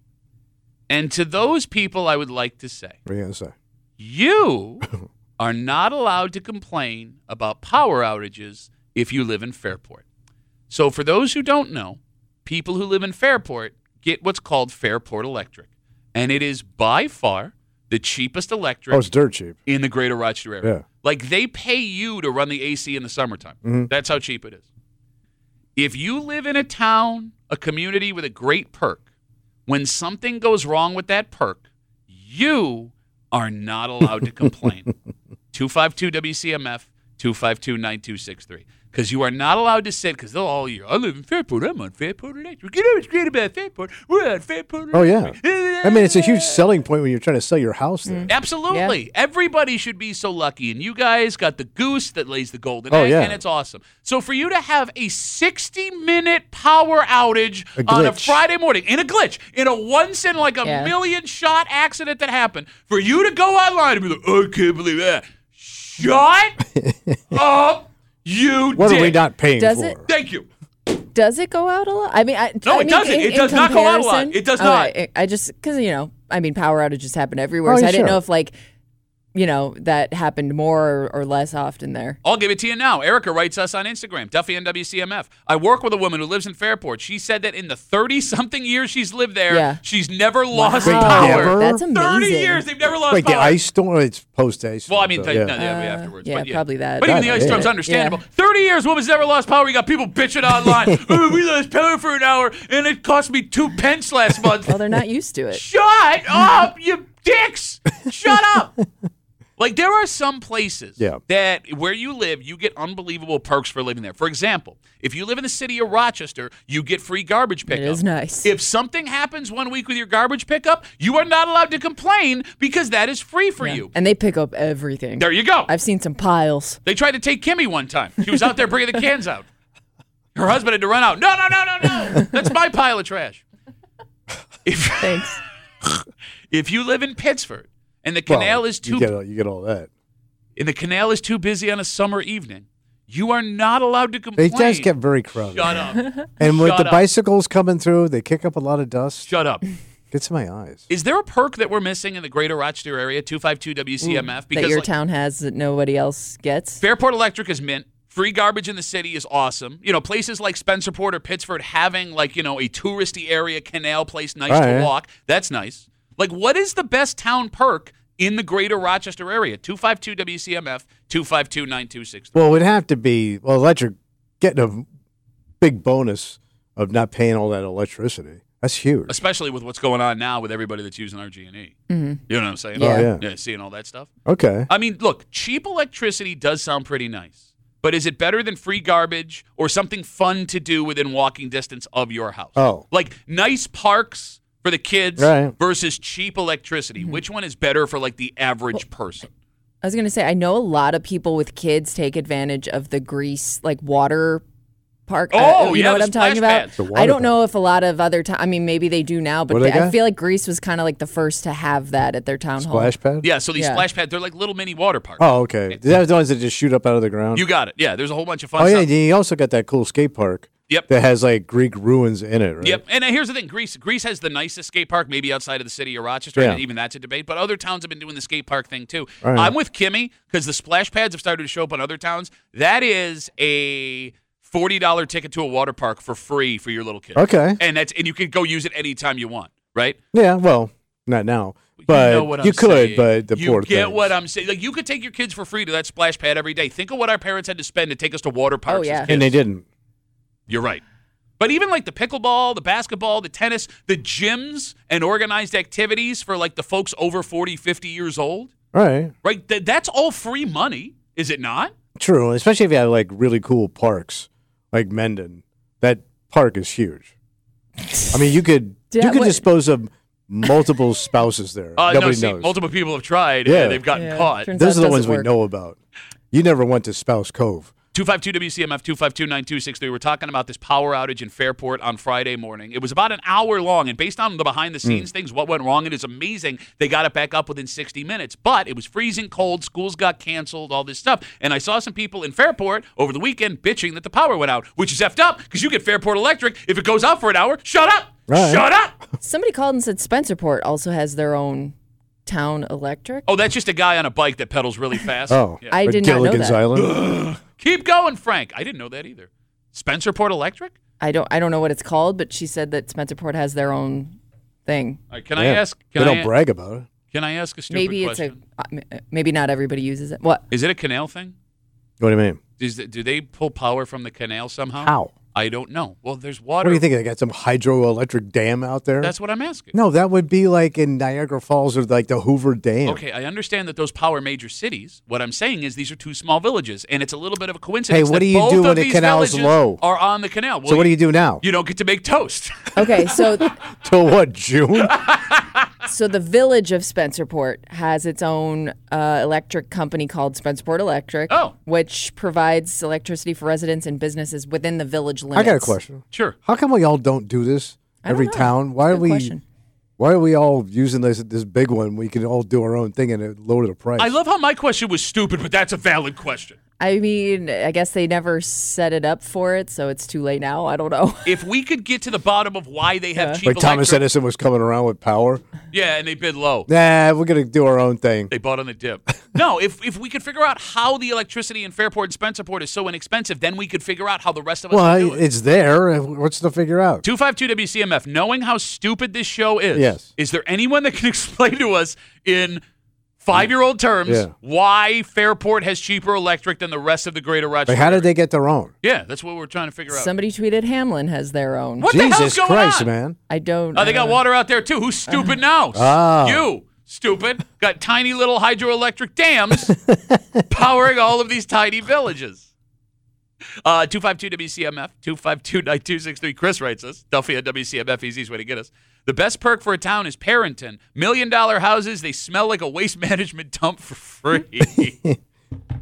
And to those people, I would like to say, What are you going to say? you are not allowed to complain about power outages if you live in Fairport. So for those who don't know, people who live in Fairport get what's called Fairport Electric. And it is by far the cheapest electric Oh, it's dirt cheap. in the greater Rochester area. Yeah. Like they pay you to run the A C in the summertime. Mhm. That's how cheap it is. If you live in a town, a community with a great perk, when something goes wrong with that perk, you are not allowed to complain. two five two W C M F, two five two, nine two six three. Because you are not allowed to sit, because they'll all year, I live in Fairport, I'm on Fairport Electric. You know what's great about Fairport? We're on Fairport Oh, Electric. yeah. I mean, it's a huge selling point when you're trying to sell your house there. Absolutely. Everybody should be so lucky. And you guys got the goose that lays the golden Oh, egg, yeah. and it's awesome. So for you to have a sixty-minute power outage A on a glitch. Friday morning, in a glitch, in a once in like a Yeah. million shot accident that happened, for you to go online and be like, I can't believe that. Shut up, you What dick. are we not paying Does for? it- Thank you. Does it go out a lot? I mean, I, No, I it mean, doesn't. in- It in does not go out a lot. comparison- It does All not. right, I just because you know, I mean, power outages happen everywhere. Oh, so yeah, I didn't sure. know if like, you know, that happened more or, or less often there. I'll give it to you now. Erica writes us on Instagram, Duffy and W C M F. I work with a woman who lives in Fairport. She said that in the thirty-something years she's lived there, Yeah. she's never lost Wait, power. never? That's amazing. thirty years, they've never lost Wait, the power. ice storm? It's post-ice. Well, I mean, so, th- yeah. no, yeah, Uh, afterwards. yeah, but yeah, probably that. But even the God, ice yeah. storm's understandable. Yeah. thirty years, woman's never lost power. We got people bitching online. Oh, we lost power for an hour, and it cost me two pence last month. Well, they're not used to it. Shut up, you dicks! Shut up! Like, there are some places Yeah. that where you live, you get unbelievable perks for living there. For example, if you live in the city of Rochester, you get free garbage pickup. It is nice. If something happens one week with your garbage pickup, you are not allowed to complain because that is free for Yeah. you. And they pick up everything. There you go. I've seen some piles. They tried to take Kimmy one time. She was out there bringing the cans out. Her husband had to run out. No, no, no, no, no. That's my pile of trash. If, Thanks. If you live in Pittsford and the canal well, is too you get, all, you get all that. and the canal is too busy on a summer evening, you are not allowed to complain. It does get very crowded. Shut up. And with Shut the up. bicycles coming through, they kick up a lot of dust. Shut up. Gets in my eyes. Is there a perk that we're missing in the greater Rochester area, two five two W C M F? That your like, town has that nobody else gets? Fairport Electric is mint. Free garbage in the city is awesome. You know, places like Spencerport or Pittsford having, like, you know, a touristy area, canal place, nice All to right. walk. That's nice. Like, what is the best town perk in the greater Rochester area? two five two W C M F, two five two, nine two six three. Well, it would have to be, well, electric, getting a big bonus of not paying all that electricity. That's huge. Especially with what's going on now with everybody that's using R G and E. Mm-hmm. You know what I'm saying? Oh, yeah. Yeah, seeing all that stuff. Okay. I mean, look, cheap electricity does sound pretty nice. But is it better than free garbage or something fun to do within walking distance of your house? Oh. Like nice parks for the kids Right. versus cheap electricity. Mm-hmm. Which one is better for like the average person? I was going to say, I know a lot of people with kids take advantage of the Greece, like water park. Oh, uh, you yeah, know what the I'm talking splash about? pads. The water I don't know pads. if a lot of other towns, I mean, maybe they do now, but What do they, they I got? feel like Greece was kind of like the first to have that at their town hall. Splash pad? Yeah, so these Yeah. splash pads, they're like little mini water parks. Oh, okay. They're the ones that just shoot up out of the ground? You got it. Yeah, there's a whole bunch of fun oh, yeah. stuff. You also got that cool skate park Yep. that has, like, Greek ruins in it, right? Yep. And uh, here's the thing. Greece Greece has the nicest skate park, maybe outside of the city of Rochester. Yeah. And even that's a debate. But other towns have been doing the skate park thing, too. All right. I'm with Kimmy because the splash pads have started to show up in other towns. That is a forty dollars ticket to a water park for free for your little kid. Okay. And that's and you can go use it anytime you want, right? Yeah, well, not now. But you know what I'm you could, saying. but the you poor get things. what I'm saying. Like you could take your kids for free to that splash pad every day. Think of what our parents had to spend to take us to water parks. Oh, as yeah. kids. And they didn't. You're right. But even like the pickleball, the basketball, the tennis, the gyms and organized activities for like the folks over forty, fifty years old, All right. right? Th- that's all free money, is it not? True, especially if you have, like, really cool parks, like Mendon. That park is huge. I mean, you could Yeah, you could what- dispose of multiple spouses there. Uh, no, Nobody see, knows. multiple people have tried Yeah. and they've gotten Yeah, caught. turns Those out are the it ones doesn't we work. know about. You never went to Spouse Cove. two five two W C M F, two five two, nine two six three. We're talking about this power outage in Fairport on Friday morning. It was about an hour long, and based on the behind-the-scenes things, what went wrong, it is amazing they got it back up within sixty minutes. But it was freezing cold, schools got canceled, all this stuff. And I saw some people in Fairport over the weekend bitching that the power went out, which is effed up because you get Fairport Electric. If it goes out for an hour, shut up! Right. Shut up! Somebody called and said Spencerport also has their own town electric. Oh, that's just a guy on a bike that pedals really fast. Oh, Yeah. I or did not know Gilligan's that. Island. Keep going, Frank. I didn't know that either. Spencerport Electric? I don't I don't know what it's called, but she said that Spencerport has their own thing. All right, can I Yeah. ask? Can they I, don't brag about it. Can I ask a stupid Maybe question? it's a uh, maybe not everybody uses it. What? Is it a canal thing? What do you mean? Is it, do they pull power from the canal somehow? How? I don't know. Well, there's What water. do you think? They got some hydroelectric dam out there? That's what I'm asking. no, that would be like in Niagara Falls or like the Hoover Dam. Okay, I understand that those power major cities. What I'm saying is these are two small villages, and it's a little bit of a coincidence. Hey, what that do you both do of when the these canal's villages low? Are on the canal. Well, So what do you do now? You don't get to make toast. Okay, so Till what, June? so the village of Spencerport has its own uh, electric company called Spencerport Electric, Oh. which provides electricity for residents and businesses within the village limits. I got a question. Sure. How come we all don't do this? I don't Every know. town? Why are Good we question. why are we all using this this big one? We can all do our own thing and it lower the price. I love how my question was stupid, but that's a valid question. I mean, I guess they never set it up for it, so it's too late now. I don't know. If we could get to the bottom of why they have cheap like Thomas electric, Edison was coming around with power. yeah, and they bid low. Nah, we're gonna do our own thing. They bought on the dip. No, if if we could figure out how the electricity in Fairport and Spencerport is so inexpensive, then we could figure out how the rest of us Well, can do it. it's there. What's to figure out? two five two W C M F, knowing how stupid this show is, Yes. is there anyone that can explain to us in five-year-old terms Yeah. why Fairport has cheaper electric than the rest of the greater Rochester Like, how area? did they get their own? Yeah, that's what we're trying to figure out. Somebody tweeted Hamlin has their own. What the hell's Jesus going Christ, on? man! I don't. Oh, they got uh, water out there, too. Who's stupid now? Oh. You, stupid. Got tiny little hydroelectric dams powering all of these tiny villages. Uh, two five two W C M F, two five two, nine two six three. Chris writes us. Duffy at W C M F, easiest way to get us. The best perk for a town is Parenton. Million dollar houses, they smell like a waste management dump for free.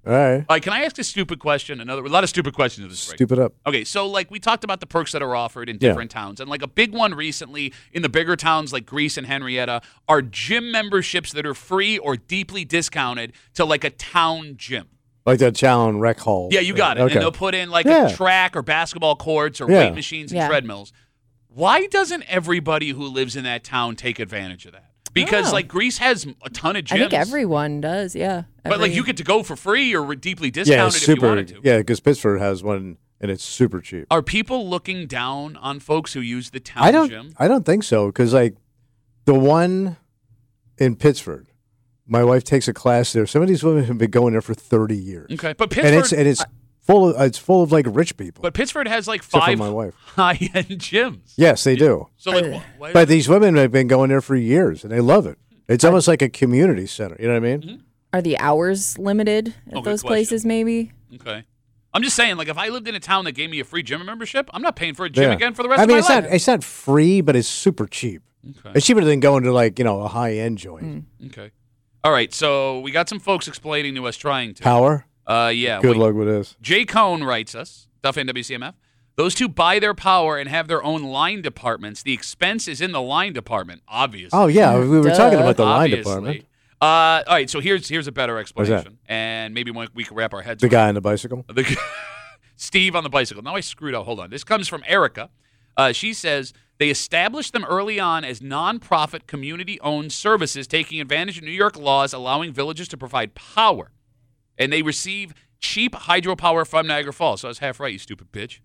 All right. All right, can I ask a stupid question? Another a lot of stupid questions in this break. Stupid up. Okay, so like we talked about the perks that are offered in Yeah. different towns, and like a big one recently in the bigger towns like Greece and Henrietta are gym memberships that are free or deeply discounted to like a town gym. Like that Challen Rec Hall. Yeah, you got it. Okay. And they'll put in like Yeah. a track or basketball courts or Yeah. weight machines and Yeah. treadmills. Why doesn't everybody who lives in that town take advantage of that? Because Oh. like Greece has a ton of gyms. I think everyone does, yeah. But like Every- you get to go for free or deeply Yeah, discounted it's if you super. wanted to. Yeah, because Pittsburgh has one, and it's super cheap. Are people looking down on folks who use the town I don't. gym? I don't think so. Because like the one in Pittsburgh, my wife takes a class there. Some of these women have been going there for thirty years. Okay, but Pittsburgh and it's and it's full of it's full of like rich people. But Pittsburgh has like Except for five my wife. high-end gyms. Yes, they do. So like, wh- why But these women have been going there for years, and they love it. It's almost like a community center. You know what I mean? Mm-hmm. Are the hours limited at Oh, good those question. places, maybe? Okay. I'm just saying, like, if I lived in a town that gave me a free gym membership, I'm not paying for a gym Yeah. again for the rest I of mean, my it's life. not it's not free, but it's super cheap. Okay. It's cheaper than going to like you know a high end joint. Okay. All right. So we got some folks explaining to us, trying to. Power. Uh, yeah. Good wait. luck with this. Jay Cohn writes us, Duff and W C M F. Those two buy their power and have their own line departments. The expense is in the line department, obviously. Oh yeah, we were Duh. talking about the line Obviously. department. Uh, all right. So here's here's a better that? explanation, and maybe one we can wrap our heads. The around. guy on the bicycle. The g- Steve on the bicycle. Now I screwed up. Hold on. This comes from Erica. Uh, she says they established them early on as nonprofit, community-owned services, taking advantage of New York laws allowing villages to provide power, and they receive cheap hydropower from Niagara Falls. So I was half right, you stupid bitch.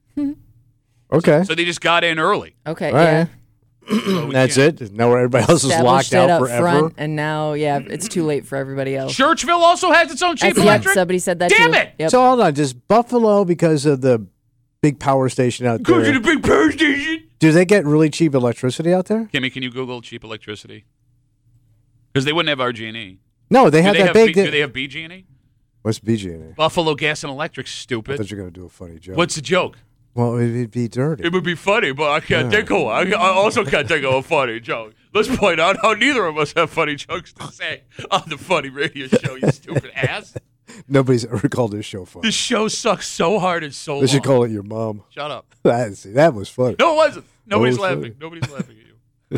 Okay. So they just got in early. Okay, All yeah. right. So we That's can't- it. Now where everybody else is Established locked it out up forever. front, and now, yeah, it's too late for everybody else. Churchville also has its own cheap That's- yep, electric. somebody said that Damn too. it! Yep. So hold on, does Buffalo, because of the big power station out Go to the there, big power station. do they get really cheap electricity out there? Kimmy, can you Google cheap electricity? Because they wouldn't have R G and E. No, they Do have they that have big. B- do they have B G and E? What's B G and E? Buffalo Gas and Electric, I stupid. thought you were going to do a funny joke. What's the joke? Well, it'd be dirty. It would be funny, but I can't Yeah. think of one. I I also can't think of a funny joke. Let's point out how neither of us have funny jokes to say on the funny radio show, you stupid ass. Nobody's ever called this show funny. This show sucks so hard and so They long. should call it your mom. Shut up. That, see, that was funny. No, it wasn't. Nobody's was funny. laughing. Nobody's laughing at you.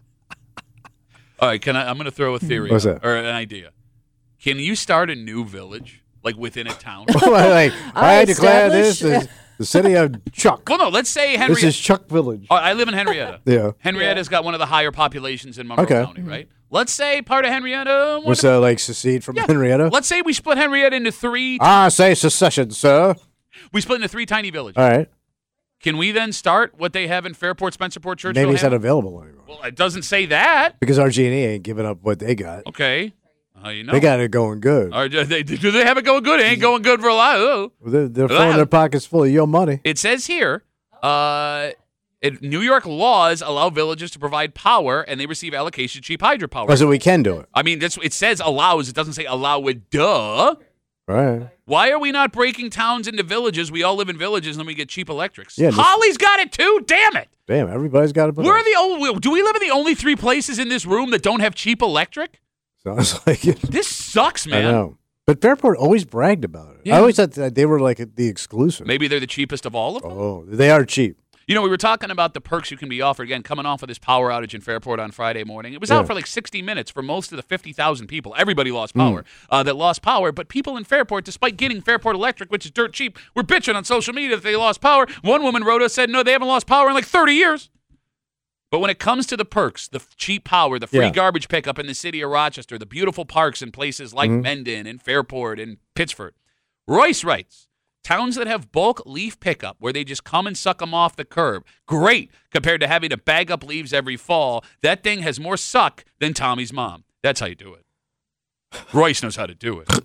All right, can I? I'm going to throw a theory What's out, that? or an idea. Can you start a new village, like within a town? like, I, I declare this establish- as the city of Chuck. Well, no. Let's say This Henrietta. is Chuck Village. Oh, I live in Henrietta. Yeah. Henrietta's got one of the higher populations in Monroe Okay. County, right? Let's say part of Henrietta. Was that like secede from Yeah. Henrietta? Let's say we split Henrietta into three. I say secession, sir. We split into three tiny villages. All right. Can we then start what they have in Fairport, Spencerport, Churchville? Maybe it's not Hammond? available anymore. Well, it doesn't say that. Because R G and E ain't giving up what they got. Okay. How you know? They got it going good. Or do they, do they have it going good? It ain't going good for a lot. Oh. They're, they're filling their pockets full of your money. It says here, uh, it, New York laws allow villages to provide power, and they receive allocation of cheap hydropower. Oh, so we can do it. I mean, that's it says allows. It doesn't say allow it. Duh. All right. Why are we not breaking towns into villages? We all live in villages, and then we get cheap electrics. Yeah, just- Holly's got it too. Damn it. Damn, everybody's got to put We're it. the only. Do we live in the only three places in this room that don't have cheap electric? Sounds like it. This sucks, man. I know. But Fairport always bragged about it. Yeah. I always thought that they were like the exclusive. Maybe they're the cheapest of all of them. Oh, they are cheap. You know, we were talking about the perks you can be offered. Again, coming off of this power outage in Fairport on Friday morning. It was Yeah. out for like sixty minutes for most of the fifty thousand people. Everybody lost power uh, that lost power. But people in Fairport, despite getting Fairport Electric, which is dirt cheap, were bitching on social media that they lost power. One woman wrote us, said, no, they haven't lost power in like thirty years. But when it comes to the perks, the f- cheap power, the free Yeah. garbage pickup in the city of Rochester, the beautiful parks in places like Mendon and Fairport and Pittsford, Royce writes, towns that have bulk leaf pickup where they just come and suck them off the curb, great compared to having to bag up leaves every fall. That thing has more suck than Tommy's mom. That's how you do it. Royce knows how to do it.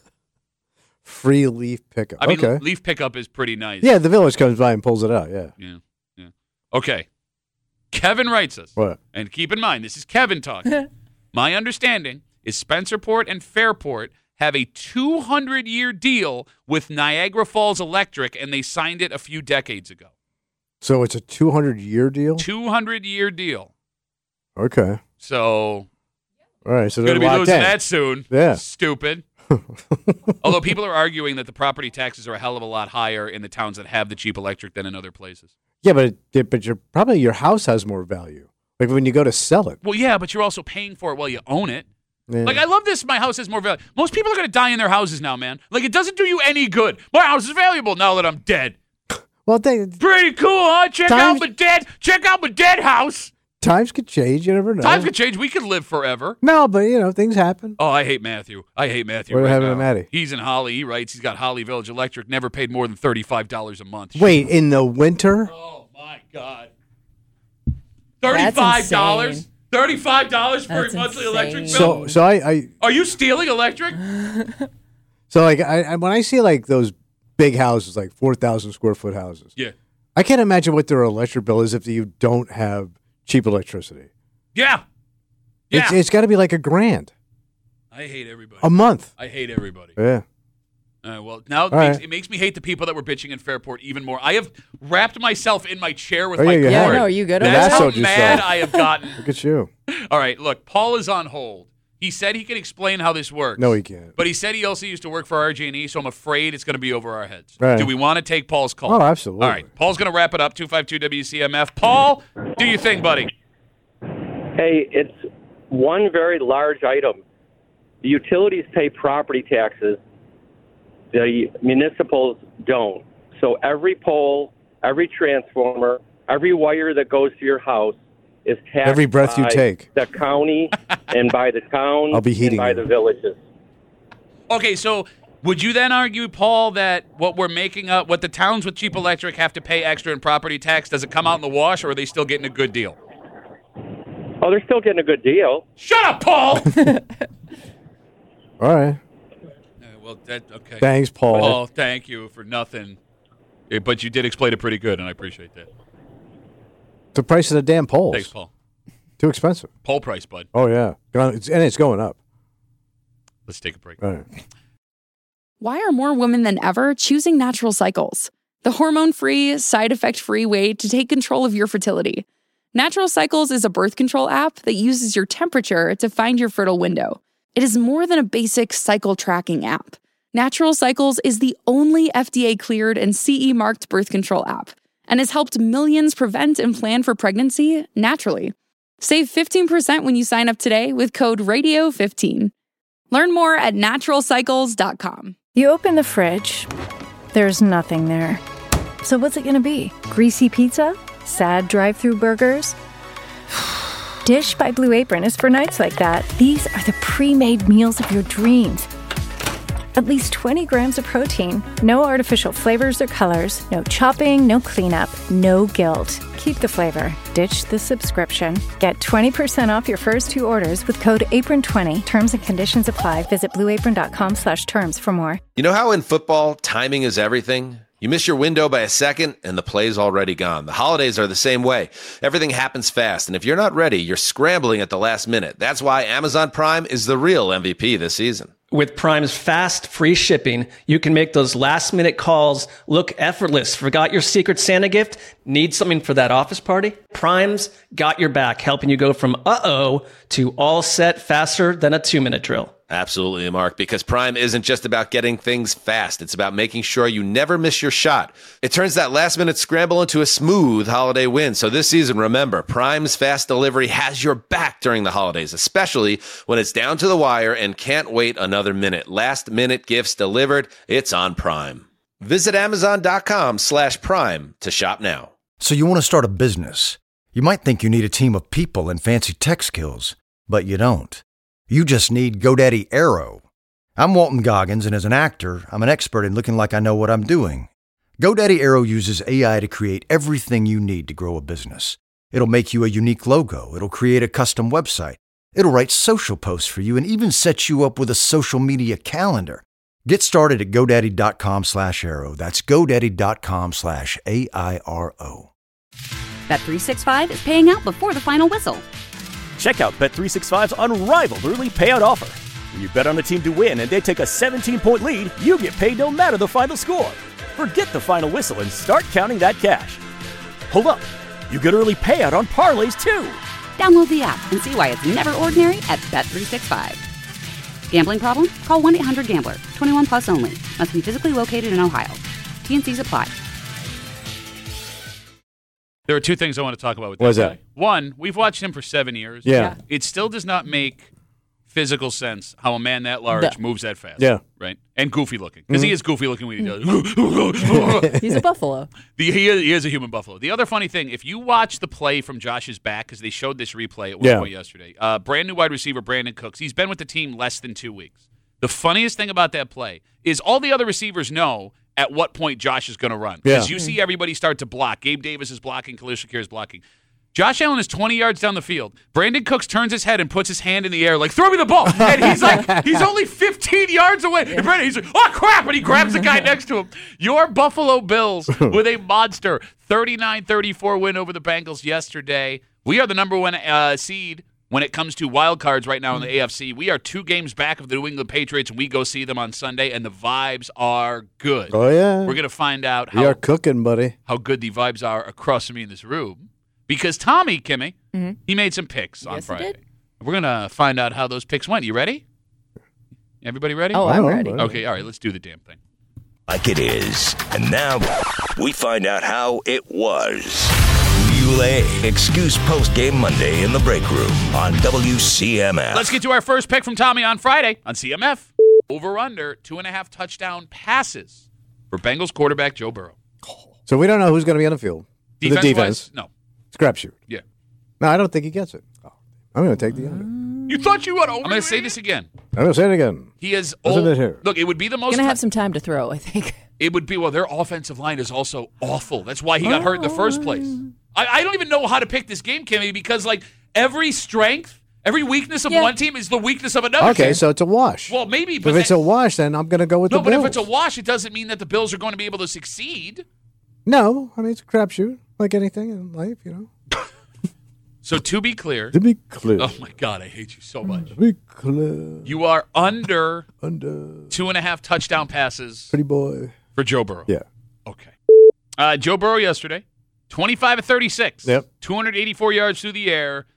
Free leaf pickup. I mean, okay. leaf pickup is pretty nice. Yeah, the village comes by and pulls it out. Yeah. Yeah. Yeah. Okay. Kevin writes us. What? And keep in mind, this is Kevin talking. My understanding is Spencerport and Fairport have a two hundred year deal with Niagara Falls Electric, and they signed it a few decades ago. So it's a two hundred year deal? two hundred year deal. Okay. So, All right. So going they're to be locked losing in. that soon. Yeah. Stupid. Although people are arguing that the property taxes are a hell of a lot higher in the towns that have the cheap electric than in other places. Yeah, but it, but your probably your house has more value. Like when you go to sell it. Well, yeah, but you're also paying for it while you own it. Yeah. Like, I love this. My house has more value. Most people are going to die in their houses now, man. Like, it doesn't do you any good. My house is valuable now that I'm dead. Well, they, pretty cool, huh? Check times, out my dead. Check out my dead house. Times could change. You never know. Times could change. We could live forever. No, but you know things happen. Oh, I hate Matthew. I hate Matthew. What right happened now. to Matty? He's in Holly. He writes. He's got Holly Village Electric. Never paid more than thirty-five dollars a month. Wait, in the winter? Oh my God. Thirty-five dollars. Thirty-five dollars for a monthly electric bill. So, so I, I. Are you stealing electric? So, like, I, I when I see like those big houses, like four thousand square foot houses, yeah, I can't imagine what their electric bill is if you don't have cheap electricity. Yeah, yeah. It's, it's got to be like a grand. I hate everybody. A month. I hate everybody. Yeah. Uh, well, now it All makes, right. it makes me hate the people that were bitching in Fairport even more. I have wrapped myself in my chair with Oh, my yeah, you cord. have. Yeah, no, you good? That's how Lassoed mad yourself. I have gotten. Look at you. All right, look, Paul is on hold. He said he can explain how this works. No, he can't. But he said he also used to work for R G and E, so I'm afraid it's going to be over our heads. Right. Do we want to take Paul's call? Oh, absolutely. All right, Paul's going to wrap it up, two five two W C M F. Paul, do your thing, buddy. Hey, it's one very large item. The utilities pay property taxes. The municipals don't. So every pole, every transformer, every wire that goes to your house is taxed Every breath you by take. the county and by the town I'll be heating and by you. the villages. Okay, so would you then argue, Paul, that what we're making up, what the towns with cheap electric have to pay extra in property tax, does it come out in the wash, or are they still getting a good deal? Oh, they're still getting a good deal. Shut up, Paul! All right. Uh, well, that, okay. Thanks, Paul. Paul, thank you for nothing. Yeah, but you did explain it pretty good, and I appreciate that. The price of the damn poles. Thanks, Paul. Too expensive. Pole price, bud. Oh, yeah. It's, and it's going up. Let's take a break. All right. Why are more women than ever choosing Natural Cycles? The hormone-free, side-effect-free way to take control of your fertility. Natural Cycles is a birth control app that uses your temperature to find your fertile window. It is more than a basic cycle tracking app. Natural Cycles is the only F D A-cleared and C E-marked birth control app and has helped millions prevent and plan for pregnancy naturally. Save fifteen percent when you sign up today with code radio fifteen. Learn more at natural cycles dot com. You open the fridge, there's nothing there. So what's it going to be? Greasy pizza? Sad drive-through burgers? Dish by Blue Apron is for nights like that. These are the pre-made meals of your dreams. At least twenty grams of protein, no artificial flavors or colors, no chopping, no cleanup, no guilt. Keep the flavor. Ditch the subscription. Get twenty percent off your first two orders with code apron twenty. Terms and conditions apply. Visit blueapron.com slash terms for more. You know how in football, timing is everything? You miss your window by a second, and the play's already gone. The holidays are the same way. Everything happens fast, and if you're not ready, you're scrambling at the last minute. That's why Amazon Prime is the real M V P this season. With Prime's fast, free shipping, you can make those last-minute calls look effortless. Forgot your Secret Santa gift? Need something for that office party? Prime's got your back, helping you go from uh-oh to all set faster than a two-minute drill. Absolutely, Mark, because Prime isn't just about getting things fast. It's about making sure you never miss your shot. It turns that last-minute scramble into a smooth holiday win. So this season, remember, Prime's fast delivery has your back during the holidays, especially when it's down to the wire and can't wait another minute. Last-minute gifts delivered, it's on Prime. Visit amazon.com slash prime to shop now. So you want to start a business. You might think you need a team of people and fancy tech skills, but you don't. You just need GoDaddy Aero. I'm Walton Goggins, and as an actor, I'm an expert in looking like I know what I'm doing. GoDaddy Aero uses A I to create everything you need to grow a business. It'll make you a unique logo. It'll create a custom website. It'll write social posts for you and even set you up with a social media calendar. Get started at GoDaddy.com slash Aero. That's GoDaddy.com slash A I R O. Bet three sixty-five is paying out before the final whistle. Check out Bet three sixty-five's unrivaled early payout offer. When you bet on a team to win and they take a seventeen-point lead, you get paid no matter the final score. Forget the final whistle and start counting that cash. Hold up. You get early payout on parlays, too. Download the app and see why it's never ordinary at Bet three sixty-five. Gambling problem? Call one eight hundred gambler. twenty-one plus only. Must be physically located in Ohio. T N Cs apply. There are two things I want to talk about with What that is guy. that? One, we've watched him for seven years. Yeah. Yeah. It still does not make physical sense how a man that large No. moves that fast. Yeah. Right? And goofy looking. Because Mm-hmm. he is goofy looking when he does. He's a buffalo. The, he, is, he is a human buffalo. The other funny thing, if you watch the play from Josh's back, because they showed this replay at one Yeah. point yesterday, uh, brand new wide receiver Brandon Cooks, he's been with the team less than two weeks. The funniest thing about that play is all the other receivers know at what point Josh is going to run. Because Yeah. you see everybody start to block. Gabe Davis is blocking. Khalil Shakir is blocking. Josh Allen is twenty yards down the field. Brandon Cooks turns his head and puts his hand in the air like, throw me the ball. And he's like, he's only fifteen yards away. And Brandon, he's like, oh, crap. And he grabs the guy next to him. Your Buffalo Bills with a monster thirty-nine thirty-four win over the Bengals yesterday. We are the number one uh, seed when it comes to wild cards right now in the A F C. We are two games back of the New England Patriots, and we go see them on Sunday, and the vibes are good. Oh, yeah. We're going to find out We how, are cooking, buddy. how good the vibes are across from me in this room. Because Tommy, Kimmy, he made some picks on Yes, he Friday. did. We're going to find out how those picks went. You ready? Everybody ready? Oh, I'm ready. Okay, all right, let's do the damn thing. Like it is. And now we find out how it was. Muley, Excuse Post Game Monday in the break room on W C M F. Let's get to our first pick from Tommy on Friday on C M F. Over under two and a half touchdown passes for Bengals quarterback Joe Burrow. So we don't know who's going to be on the field. For the Defense-wise, defense. no. It's crapshoot. Yeah. No, I don't think he gets it. Oh, I'm going to take the under. You thought you would over. I'm going to say this again. I'm going to say it again. He is Listen old. to it here. Look, it would be the most. Going to have some time to throw, I think. It would be, well, their offensive line is also awful. That's why he got hurt in the first place. I, I don't even know how to pick this game, Kimmy, because, like, every strength, every weakness of Yeah. one team is the weakness of another Okay, team. so it's a wash. Well, maybe, but if it's that- a wash, then I'm going to go with no, the but Bills. if it's a wash, it doesn't mean that the Bills are going to be able to succeed. No, I mean, it's a crapshoot, like anything in life, you know. So to be clear, To be clear. oh my God, I hate you so much. To be clear. You are under Under. two and a half touchdown passes Pretty boy. for Joe Burrow. Yeah. Okay. Uh, Joe Burrow yesterday, twenty-five of thirty-six. Yep. two hundred eighty-four yards through the air,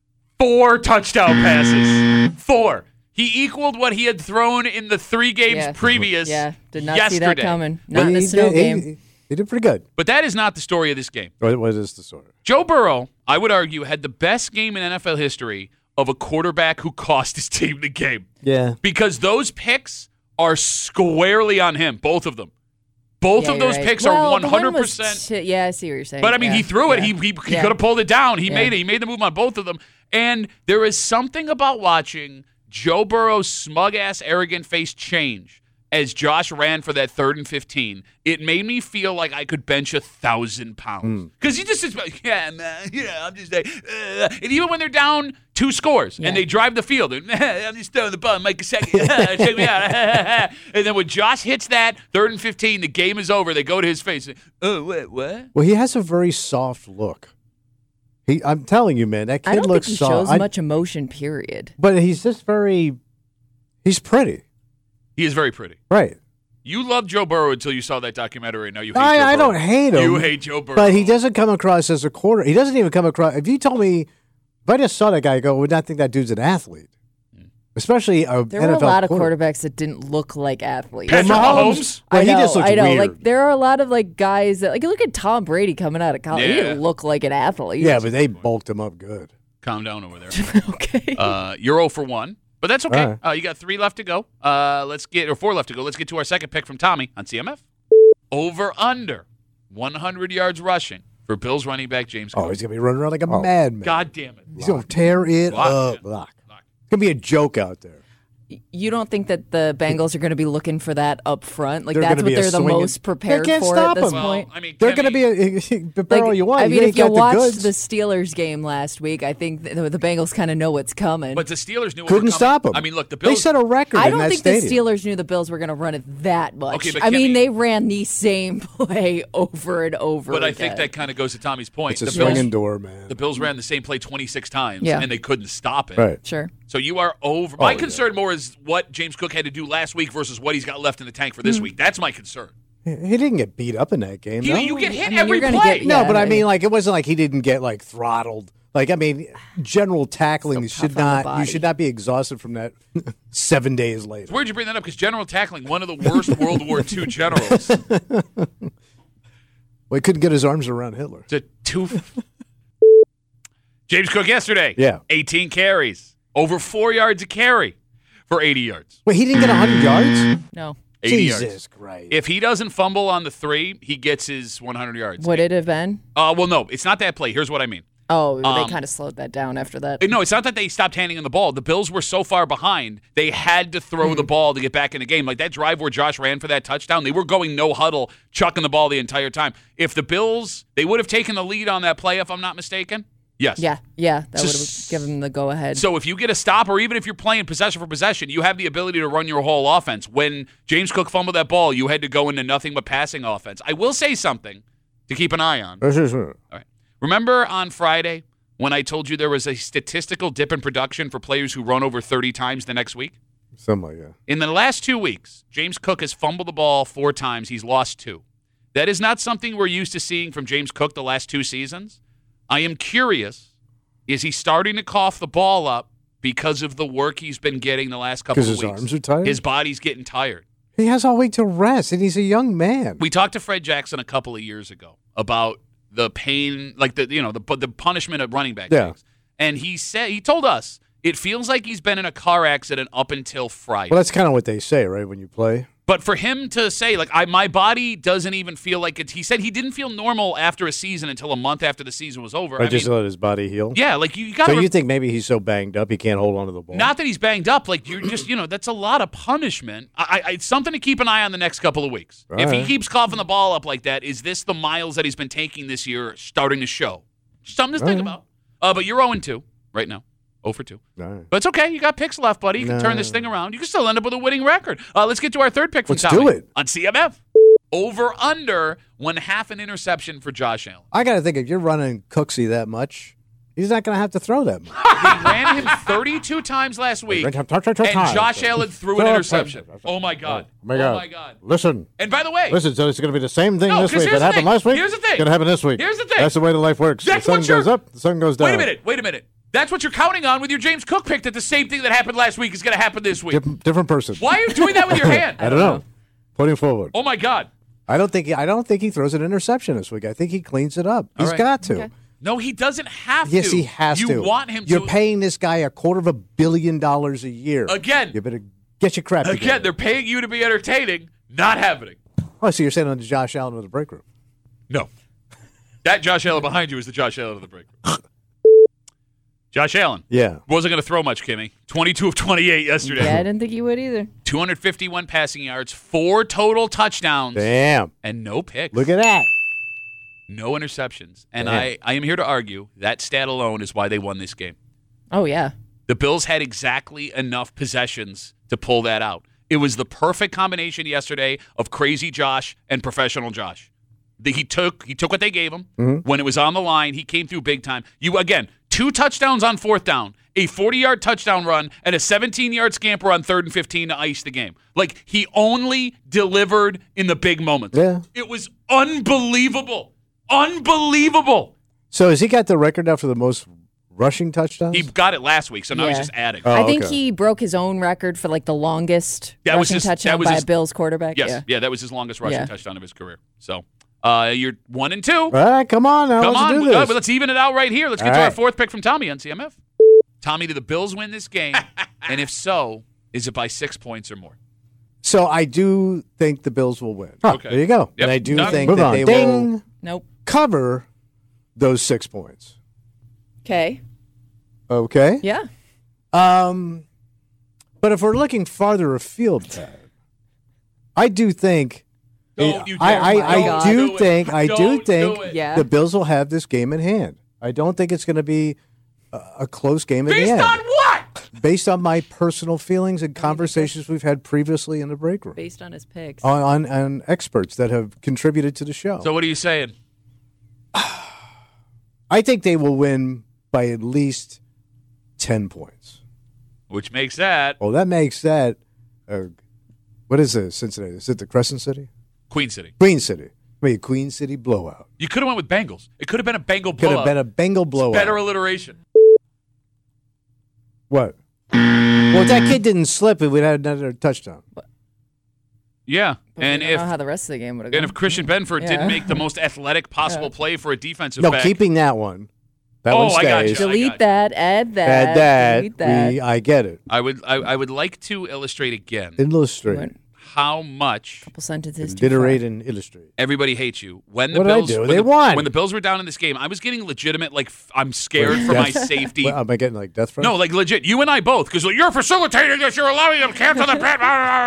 four touchdown passes. Four. He equaled what he had thrown in the three games Yeah. previous Yeah, did not yesterday. see that coming. Not But in a he snow did, he- game. He, he did pretty good. But that is not the story of this game. What, what is the story? Joe Burrow, I would argue, had the best game in N F L history of a quarterback who cost his team the game. Yeah. Because those picks are squarely on him, both of them. Both Yeah, of you're those right. picks Well, are the one one hundred was percent. t- yeah, I see what you're saying. But I mean, Yeah, he threw it. yeah. He he, he Yeah. could have pulled it down. He Yeah. made it. He made the move on both of them. And there is something about watching Joe Burrow's smug ass, arrogant face change as Josh ran for that third and fifteen. It made me feel like I could bench a thousand pounds because he just is like, yeah, man, yeah, I'm just like, uh. And even when they're down two scores Yeah. and they drive the field, and, I'm just throwing the ball, make a second, check me out. And then when Josh hits that third and fifteen, the game is over. They go to his face. Oh, wait, what? Well, he has a very soft look. He, I'm telling you, man, that kid I don't looks think he soft. shows I- much emotion, period. But he's just very, he's pretty. He is very pretty. Right. You loved Joe Burrow until you saw that documentary. Now you hate Joe I, I Burrow. don't hate him. You hate Joe Burrow. But he doesn't come across as a quarter. He doesn't even come across. If you told me, if I just saw that guy, I go, I would not think that dude's an athlete. Especially a There N F L were a lot of quarter- quarterbacks that didn't look like athletes. Patrick Mahomes? Well, I he know, just looks I know. weird. Like there are a lot of like guys that like look at Tom Brady coming out of college. He Yeah. didn't look like an athlete. Yeah, but they bulked him up good. Calm down over there. okay. Uh, you're zero for one, but that's okay. All right. Uh, you got three left to go. Uh, let's get or four left to go. Let's get to our second pick from Tommy on C M F. Over under one hundred yards rushing for Bills running back James Oh, Cook. he's gonna be running around like a madman. God damn it! He's gonna tear it Lock, up. man. Lock. It's gonna be a joke out there. You don't think that the Bengals are going to be looking for that up front? Like They're that's gonna what be a they're the swinging- most prepared They can't for stop at this him. point. Well, I mean, They're Kimmy- going to be a, prepare all you want. I mean, you if you ain't got watched the goods. the Steelers game last week, I think the, the Bengals kind of know what's coming. But the Steelers knew what Couldn't was coming. stop him. I mean, look, the They Bills. set a record I in don't that think the stadium. Steelers knew the Bills were going to run it that much. Okay, but I mean, Kimmy- they ran the same play over and over. But I again. think that kind of goes to Tommy's point. It's a the swinging Bills, door, man. the Bills ran the same play twenty-six times, Yeah. and they couldn't stop it. Right. Sure. So you are over. Oh, My yeah. concern more is what James Cook had to do last week versus what he's got left in the tank for this Mm. week. That's my concern. He he didn't get beat up in that game. You, no? you get hit I mean, every you're gonna play. get- No, Yeah, but I I mean, mean- like, it wasn't like he didn't get, like, throttled, Like, I mean, general tackling So should tough on the not. You body. should not be exhausted from that seven days later. Where'd you bring that up? Because general tackling, one of the worst World War Two generals. Well, he couldn't get his arms around Hitler. It's a two. James Cook yesterday. Yeah. eighteen carries, over four yards a carry for eighty yards. Wait, he didn't get one hundred yards? No. eighty Jesus yards. Christ. If he doesn't fumble on the three, he gets his one hundred yards. Would it have been? Uh, well, no, it's not that play. Here's what I mean. Oh, Um, they kind of slowed that down after that. No, it's not that they stopped handing him the ball. The Bills were so far behind, they had to throw the ball to get back in the game. Like that drive where Josh ran for that touchdown, they were going no huddle, chucking the ball the entire time. If the Bills, they would have taken the lead on that play, if I'm not mistaken. Yes. Yeah, yeah, that So- would have given them the go-ahead. So if you get a stop, or even if you're playing possession for possession, you have the ability to run your whole offense. When James Cook fumbled that ball, you had to go into nothing but passing offense. I will say something to keep an eye on. Sure, sure. All right. Remember on Friday when I told you there was a statistical dip in production for players who run over thirty times the next week? Something like that. In the last two weeks, James Cook has fumbled the ball four times. He's lost two. That is not something we're used to seeing from James Cook the last two seasons. I am curious, is he starting to cough the ball up because of the work he's been getting the last couple of Because weeks? his arms are tired? His body's getting tired. He has all week to rest, and he's a young man. We talked to Fred Jackson a couple of years ago about the pain, like the you know the the punishment of running back Yeah. takes. And he said he told us it feels like he's been in a car accident up until Friday. Well, that's kind of what they say, right, when you play? But for him to say, like, I my body doesn't even feel like it. He said he didn't feel normal after a season until a month after the season was over. Or I just mean, let his body heal? yeah, like you, you got So to. you think maybe he's so banged up he can't hold on to the ball? Not that he's banged up, like you're just, you know, that's a lot of punishment. I, I, it's something to keep an eye on the next couple of weeks. All if he right. keeps coughing the ball up like that, is this the miles that he's been taking this year starting to show? Something to All think right. about. Uh, but you're oh and two right now, oh for two. All right. But it's okay. You got picks left, buddy. You can turn No. this thing around. You can still end up with a winning record. Uh, let's get to our third pick from Let's Tommy do it. on C M F. Over under one half an interception for Josh Allen. I got to think if you're running Cooksey that much, he's not going to have to throw that much. They ran him thirty-two times last week, Ran him and thirty-two times. Josh Allen threw an Throw it. interception. Oh my god! Oh, my God. Oh my god! Listen. And by the way, Listen, so it's going to be the same thing No, this 'cause week here's that the happened thing. last week. Here's the thing. It's going to happen this week. Here's the thing. That's the way the life works. That's the sun what you're- goes up, the sun goes down. wait a minute. Wait a minute. That's what you're counting on with your James Cook pick. That the same thing that happened last week is going to happen this week. Different, different person. Why are you doing that with your hand? I don't know. Putting forward. Oh my god! I don't think he, I don't think he throws an interception this week. I think he cleans it up. All He's right. got to. Okay. No, he doesn't have Yes, to. he has you to. You want him You're to. paying this guy a quarter of a billion dollars a year. Again. You better get your crap Again, together. they're paying you to be entertaining, not happening. Oh, so you're saying on the Josh Allen of the break room? No. That Josh Allen behind you is the Josh Allen of the break. Josh Allen. Yeah. Wasn't going to throw much, Kimmy. twenty-two of twenty-eight yesterday. Yeah, I didn't think you would either. two hundred fifty-one passing yards, four total touchdowns, Damn. and no picks. Look at that. No interceptions. And Damn. I, I am here to argue that stat alone is why they won this game. Oh, yeah. The Bills had exactly enough possessions to pull that out. It was the perfect combination yesterday of crazy Josh and professional Josh. The, he took he took what they gave him. Mm-hmm. When it was on the line, he came through big time. You again, two touchdowns on fourth down, a forty-yard touchdown run, and a seventeen-yard scamper on third and fifteen to ice the game. Like, he only delivered in the big moments. Yeah. It was unbelievable. Unbelievable. So has he got the record now for the most rushing touchdowns? He got it last week, so now he's Yeah. just adding. Oh, I think okay. he broke his own record for like the longest That was rushing his- that touchdown was by his- a Bills quarterback. Yes, Yeah. yeah, that was his longest rushing Yeah. touchdown of his career. So uh, you're one and two. All right, come on now. Come let's on, do we- this. uh, but let's even it out right here. Let's get All to our right. fourth pick from Tommy on C M F. Tommy, do the Bills win this game? And if so, is it by six points or more? So I do think the Bills will win. Okay. There you go. Yep. And I do Done. think Move that on. they Ding. will Nope. cover those six points. Okay. Okay. Yeah. Um, but if we're looking farther afield, Pat, I do think. Don't you I, dare. I, Don't I do do it. think I do Don't think do it. Yeah. the Bills will have this game in hand. I don't think it's going to be a, a close game at Based the end. on what? Based on my personal feelings and conversations we've had previously in the break room Based on his picks. on, on, on experts that have contributed to the show. So what are you saying? I think they will win by at least ten points. Which makes that Well, that makes that. Uh, what is it, Cincinnati? Is it the Crescent City? Queen City. Queen City. Wait, Queen City blowout. You could have went with Bengals. It could have been a Bengal Could blowout. have been a Bengal blowout. Better alliteration. What? Well, if that kid didn't slip, it would have another touchdown. Yeah, But and we don't if know how the rest of the game would have and gone. if Christian Benford Yeah. didn't make the most athletic possible play for a defensive No, back, keeping that one. That Oh, one I got stays. you. delete that, add that, Add that. delete that. We, I get it. I would I, I would like to illustrate again Illustrate. how much couple sentences. too Alliterate far. and illustrate. everybody hates you. When the What did I Bills do? when They the, won. when the Bills were down in this game, I was getting legitimate like f- I'm scared Wait, for my death- safety. What, am I getting like death threats? No, like legit. You and I both, because like, you're facilitating this. You're allowing them to cancel the bet.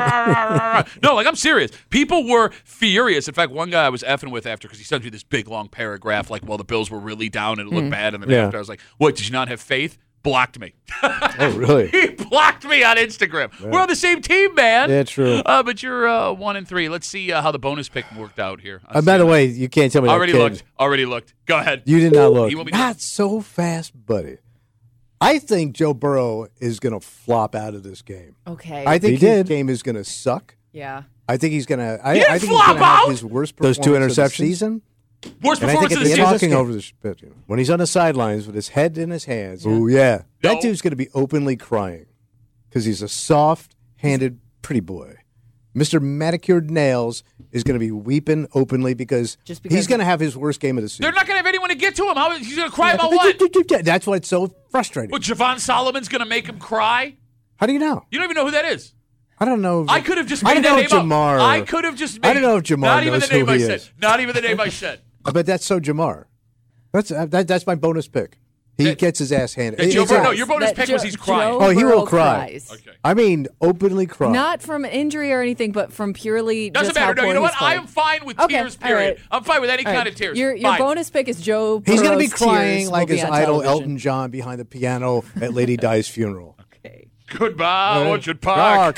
No, like I'm serious. People were furious. In fact, one guy I was effing with after because he sent me this big long paragraph, like, well, the Bills were really down and it looked Mm. bad. And then Yeah. after I was like, what? Did you not have faith? Blocked me. Oh, really? He blocked me on Instagram. We're on the same team, man. Yeah, true. Uh, but you're uh, one and three. Let's see uh, how the bonus pick worked out here. Uh, by the way, you can't tell me already that kid. looked. Already looked. Go ahead. You did not look. You want me to- Not so fast, buddy. I think Joe Burrow is going to flop out of this game. Okay. I think He his did. game is going to suck. yeah. I think he's going to. I, He didn't I think he's flop going to have out? his worst Those performance two of the interceptions? season. Worst And I think performance at of the the end season. talking over the spit, you know, when he's on the sidelines with his head in his hands. Oh yeah, No. that dude's going to be openly crying because he's a soft-handed pretty boy. Mister Manicured Nails is going to be weeping openly because, Just because- he's going to have his worst game of the season. They're not going to have anyone to get to him. How he's going to cry about what? That's why it's so frustrating. What, Javon Solomon's going to make him cry? How do you know? You don't even know who that is. I don't know. If, I could have just I made don't that know name if Jamar. up. I could have just made I don't know if Jamar Not even knows the name who I he said. is. Not even the name I said. But that's so Jamar. That's uh, that, that's my bonus pick. He That- gets his ass handed. that Joe It's Burrow- a- no, your bonus That pick was Joe- he's crying. Joe Oh, he will Burrow cry. cries. Okay. I mean, openly cry. Not from an injury or anything, but from purely Doesn't just how matter. No, poor you know he's what? I played. am fine with Okay, tears, all period. right. I'm fine with any All kind right. of tears. Your, your Fine. bonus pick is Joe He's going to be crying like his idol television. Elton John behind the piano at Lady Di's funeral. Okay. Goodbye, Uh, Orchard Park.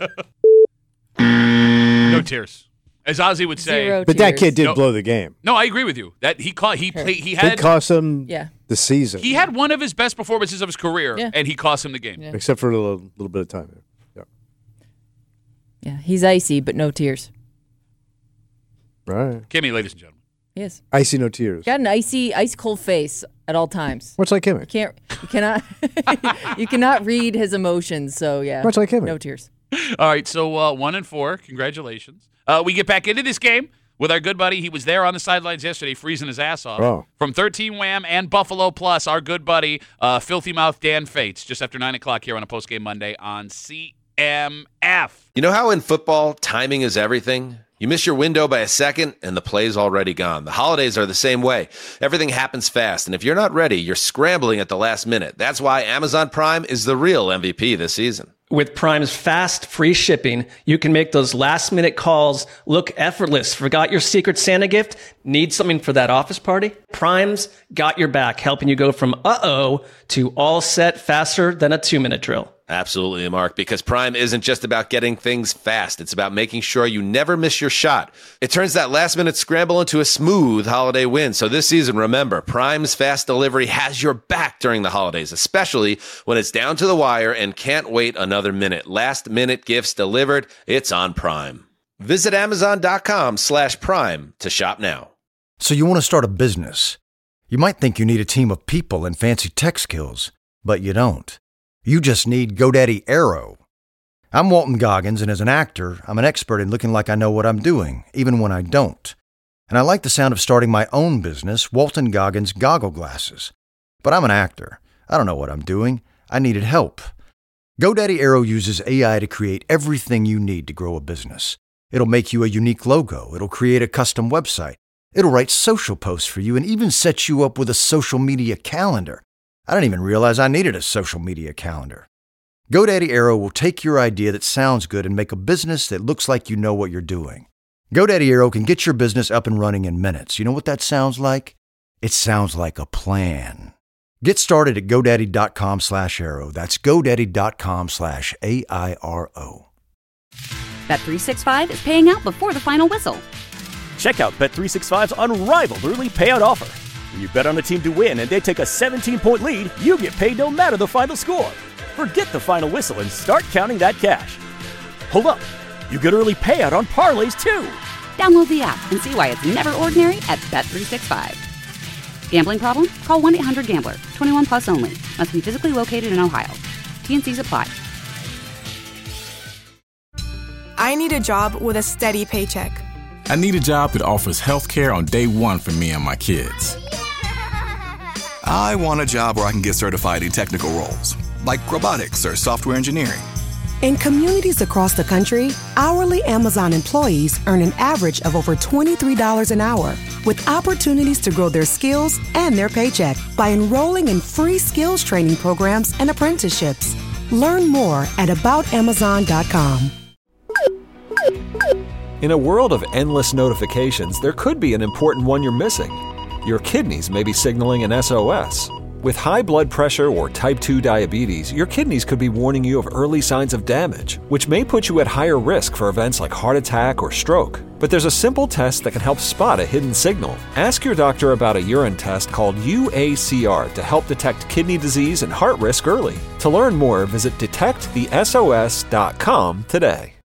No tears. As Ozzy would say. Zero But that tears. kid did No. blow the game. No, I agree with you. That he caught he played he It had cost him Yeah. the season. he had one of his best performances of his career Yeah. and he cost him the game. Yeah. Except for a little, little bit of time. Yeah. Yeah, he's icy, but no tears. Right. Kimmy, ladies and gentlemen. He is. I see no tears. Got an icy, ice cold face at all times. Much like Kimmy. You can't. You cannot. you cannot read his emotions. So yeah. Much like him. No tears. All right, so uh, one and four. Congratulations. Uh, we get back into this game with our good buddy. He was there on the sidelines yesterday, freezing his ass off. Oh. From thirteen Wham and Buffalo Plus, our good buddy, uh, Filthy Mouth Dan Fates, just after nine o'clock here on a post-game Monday on C M F. You know how in football, timing is everything? You miss your window by a second, and the play's already gone. The holidays are the same way. Everything happens fast, and if you're not ready, you're scrambling at the last minute. That's why Amazon Prime is the real M V P this season. With Prime's fast, free shipping, you can make those last minute calls look effortless. Forgot your secret Santa gift? Need something for that office party? Prime's got your back, helping you go from uh-oh to all set faster than a two-minute drill. Absolutely, Mark, because Prime isn't just about getting things fast. It's about making sure you never miss your shot. It turns that last-minute scramble into a smooth holiday win. So this season, remember, Prime's fast delivery has your back during the holidays, especially when it's down to the wire and can't wait another minute. Last-minute gifts delivered. It's on Prime. Visit Amazon.com slash Prime to shop now. So you want to start a business. You might think you need a team of people and fancy tech skills, but you don't. You just need GoDaddy Aero. I'm Walton Goggins, and as an actor, I'm an expert in looking like I know what I'm doing, even when I don't. And I like the sound of starting my own business, Walton Goggins Goggle Glasses. But I'm an actor. I don't know what I'm doing. I needed help. GoDaddy Aero uses A I to create everything you need to grow a business. It'll make you a unique logo. It'll create a custom website. It'll write social posts for you and even set you up with a social media calendar. I didn't even realize I needed a social media calendar. GoDaddy Aero will take your idea that sounds good and make a business that looks like you know what you're doing. GoDaddy Aero can get your business up and running in minutes. You know what that sounds like? It sounds like a plan. Get started at GoDaddy.com slash Aero. That's GoDaddy.com slash A I R O. Bet three sixty-five is paying out before the final whistle. Check out Bet three sixty-five's unrivaled early payout offer. When you bet on a team to win and they take a seventeen-point lead, you get paid no matter the final score. Forget the final whistle and start counting that cash. Hold up. You get early payout on parlays, too. Download the app and see why it's never ordinary at Bet three sixty-five. Gambling problem? Call one eight hundred gambler. twenty-one plus only. Must be physically located in Ohio. T N Cs apply. I need a job with a steady paycheck. I need a job that offers health care on day one for me and my kids. I want a job where I can get certified in technical roles, like robotics or software engineering. In communities across the country, hourly Amazon employees earn an average of over twenty-three dollars an hour, with opportunities to grow their skills and their paycheck by enrolling in free skills training programs and apprenticeships. Learn more at about amazon dot com. In a world of endless notifications, there could be an important one you're missing. Your kidneys may be signaling an S O S. With high blood pressure or type two diabetes, your kidneys could be warning you of early signs of damage, which may put you at higher risk for events like heart attack or stroke. But there's a simple test that can help spot a hidden signal. Ask your doctor about a urine test called U A C R to help detect kidney disease and heart risk early. To learn more, visit detect the S O S dot com today.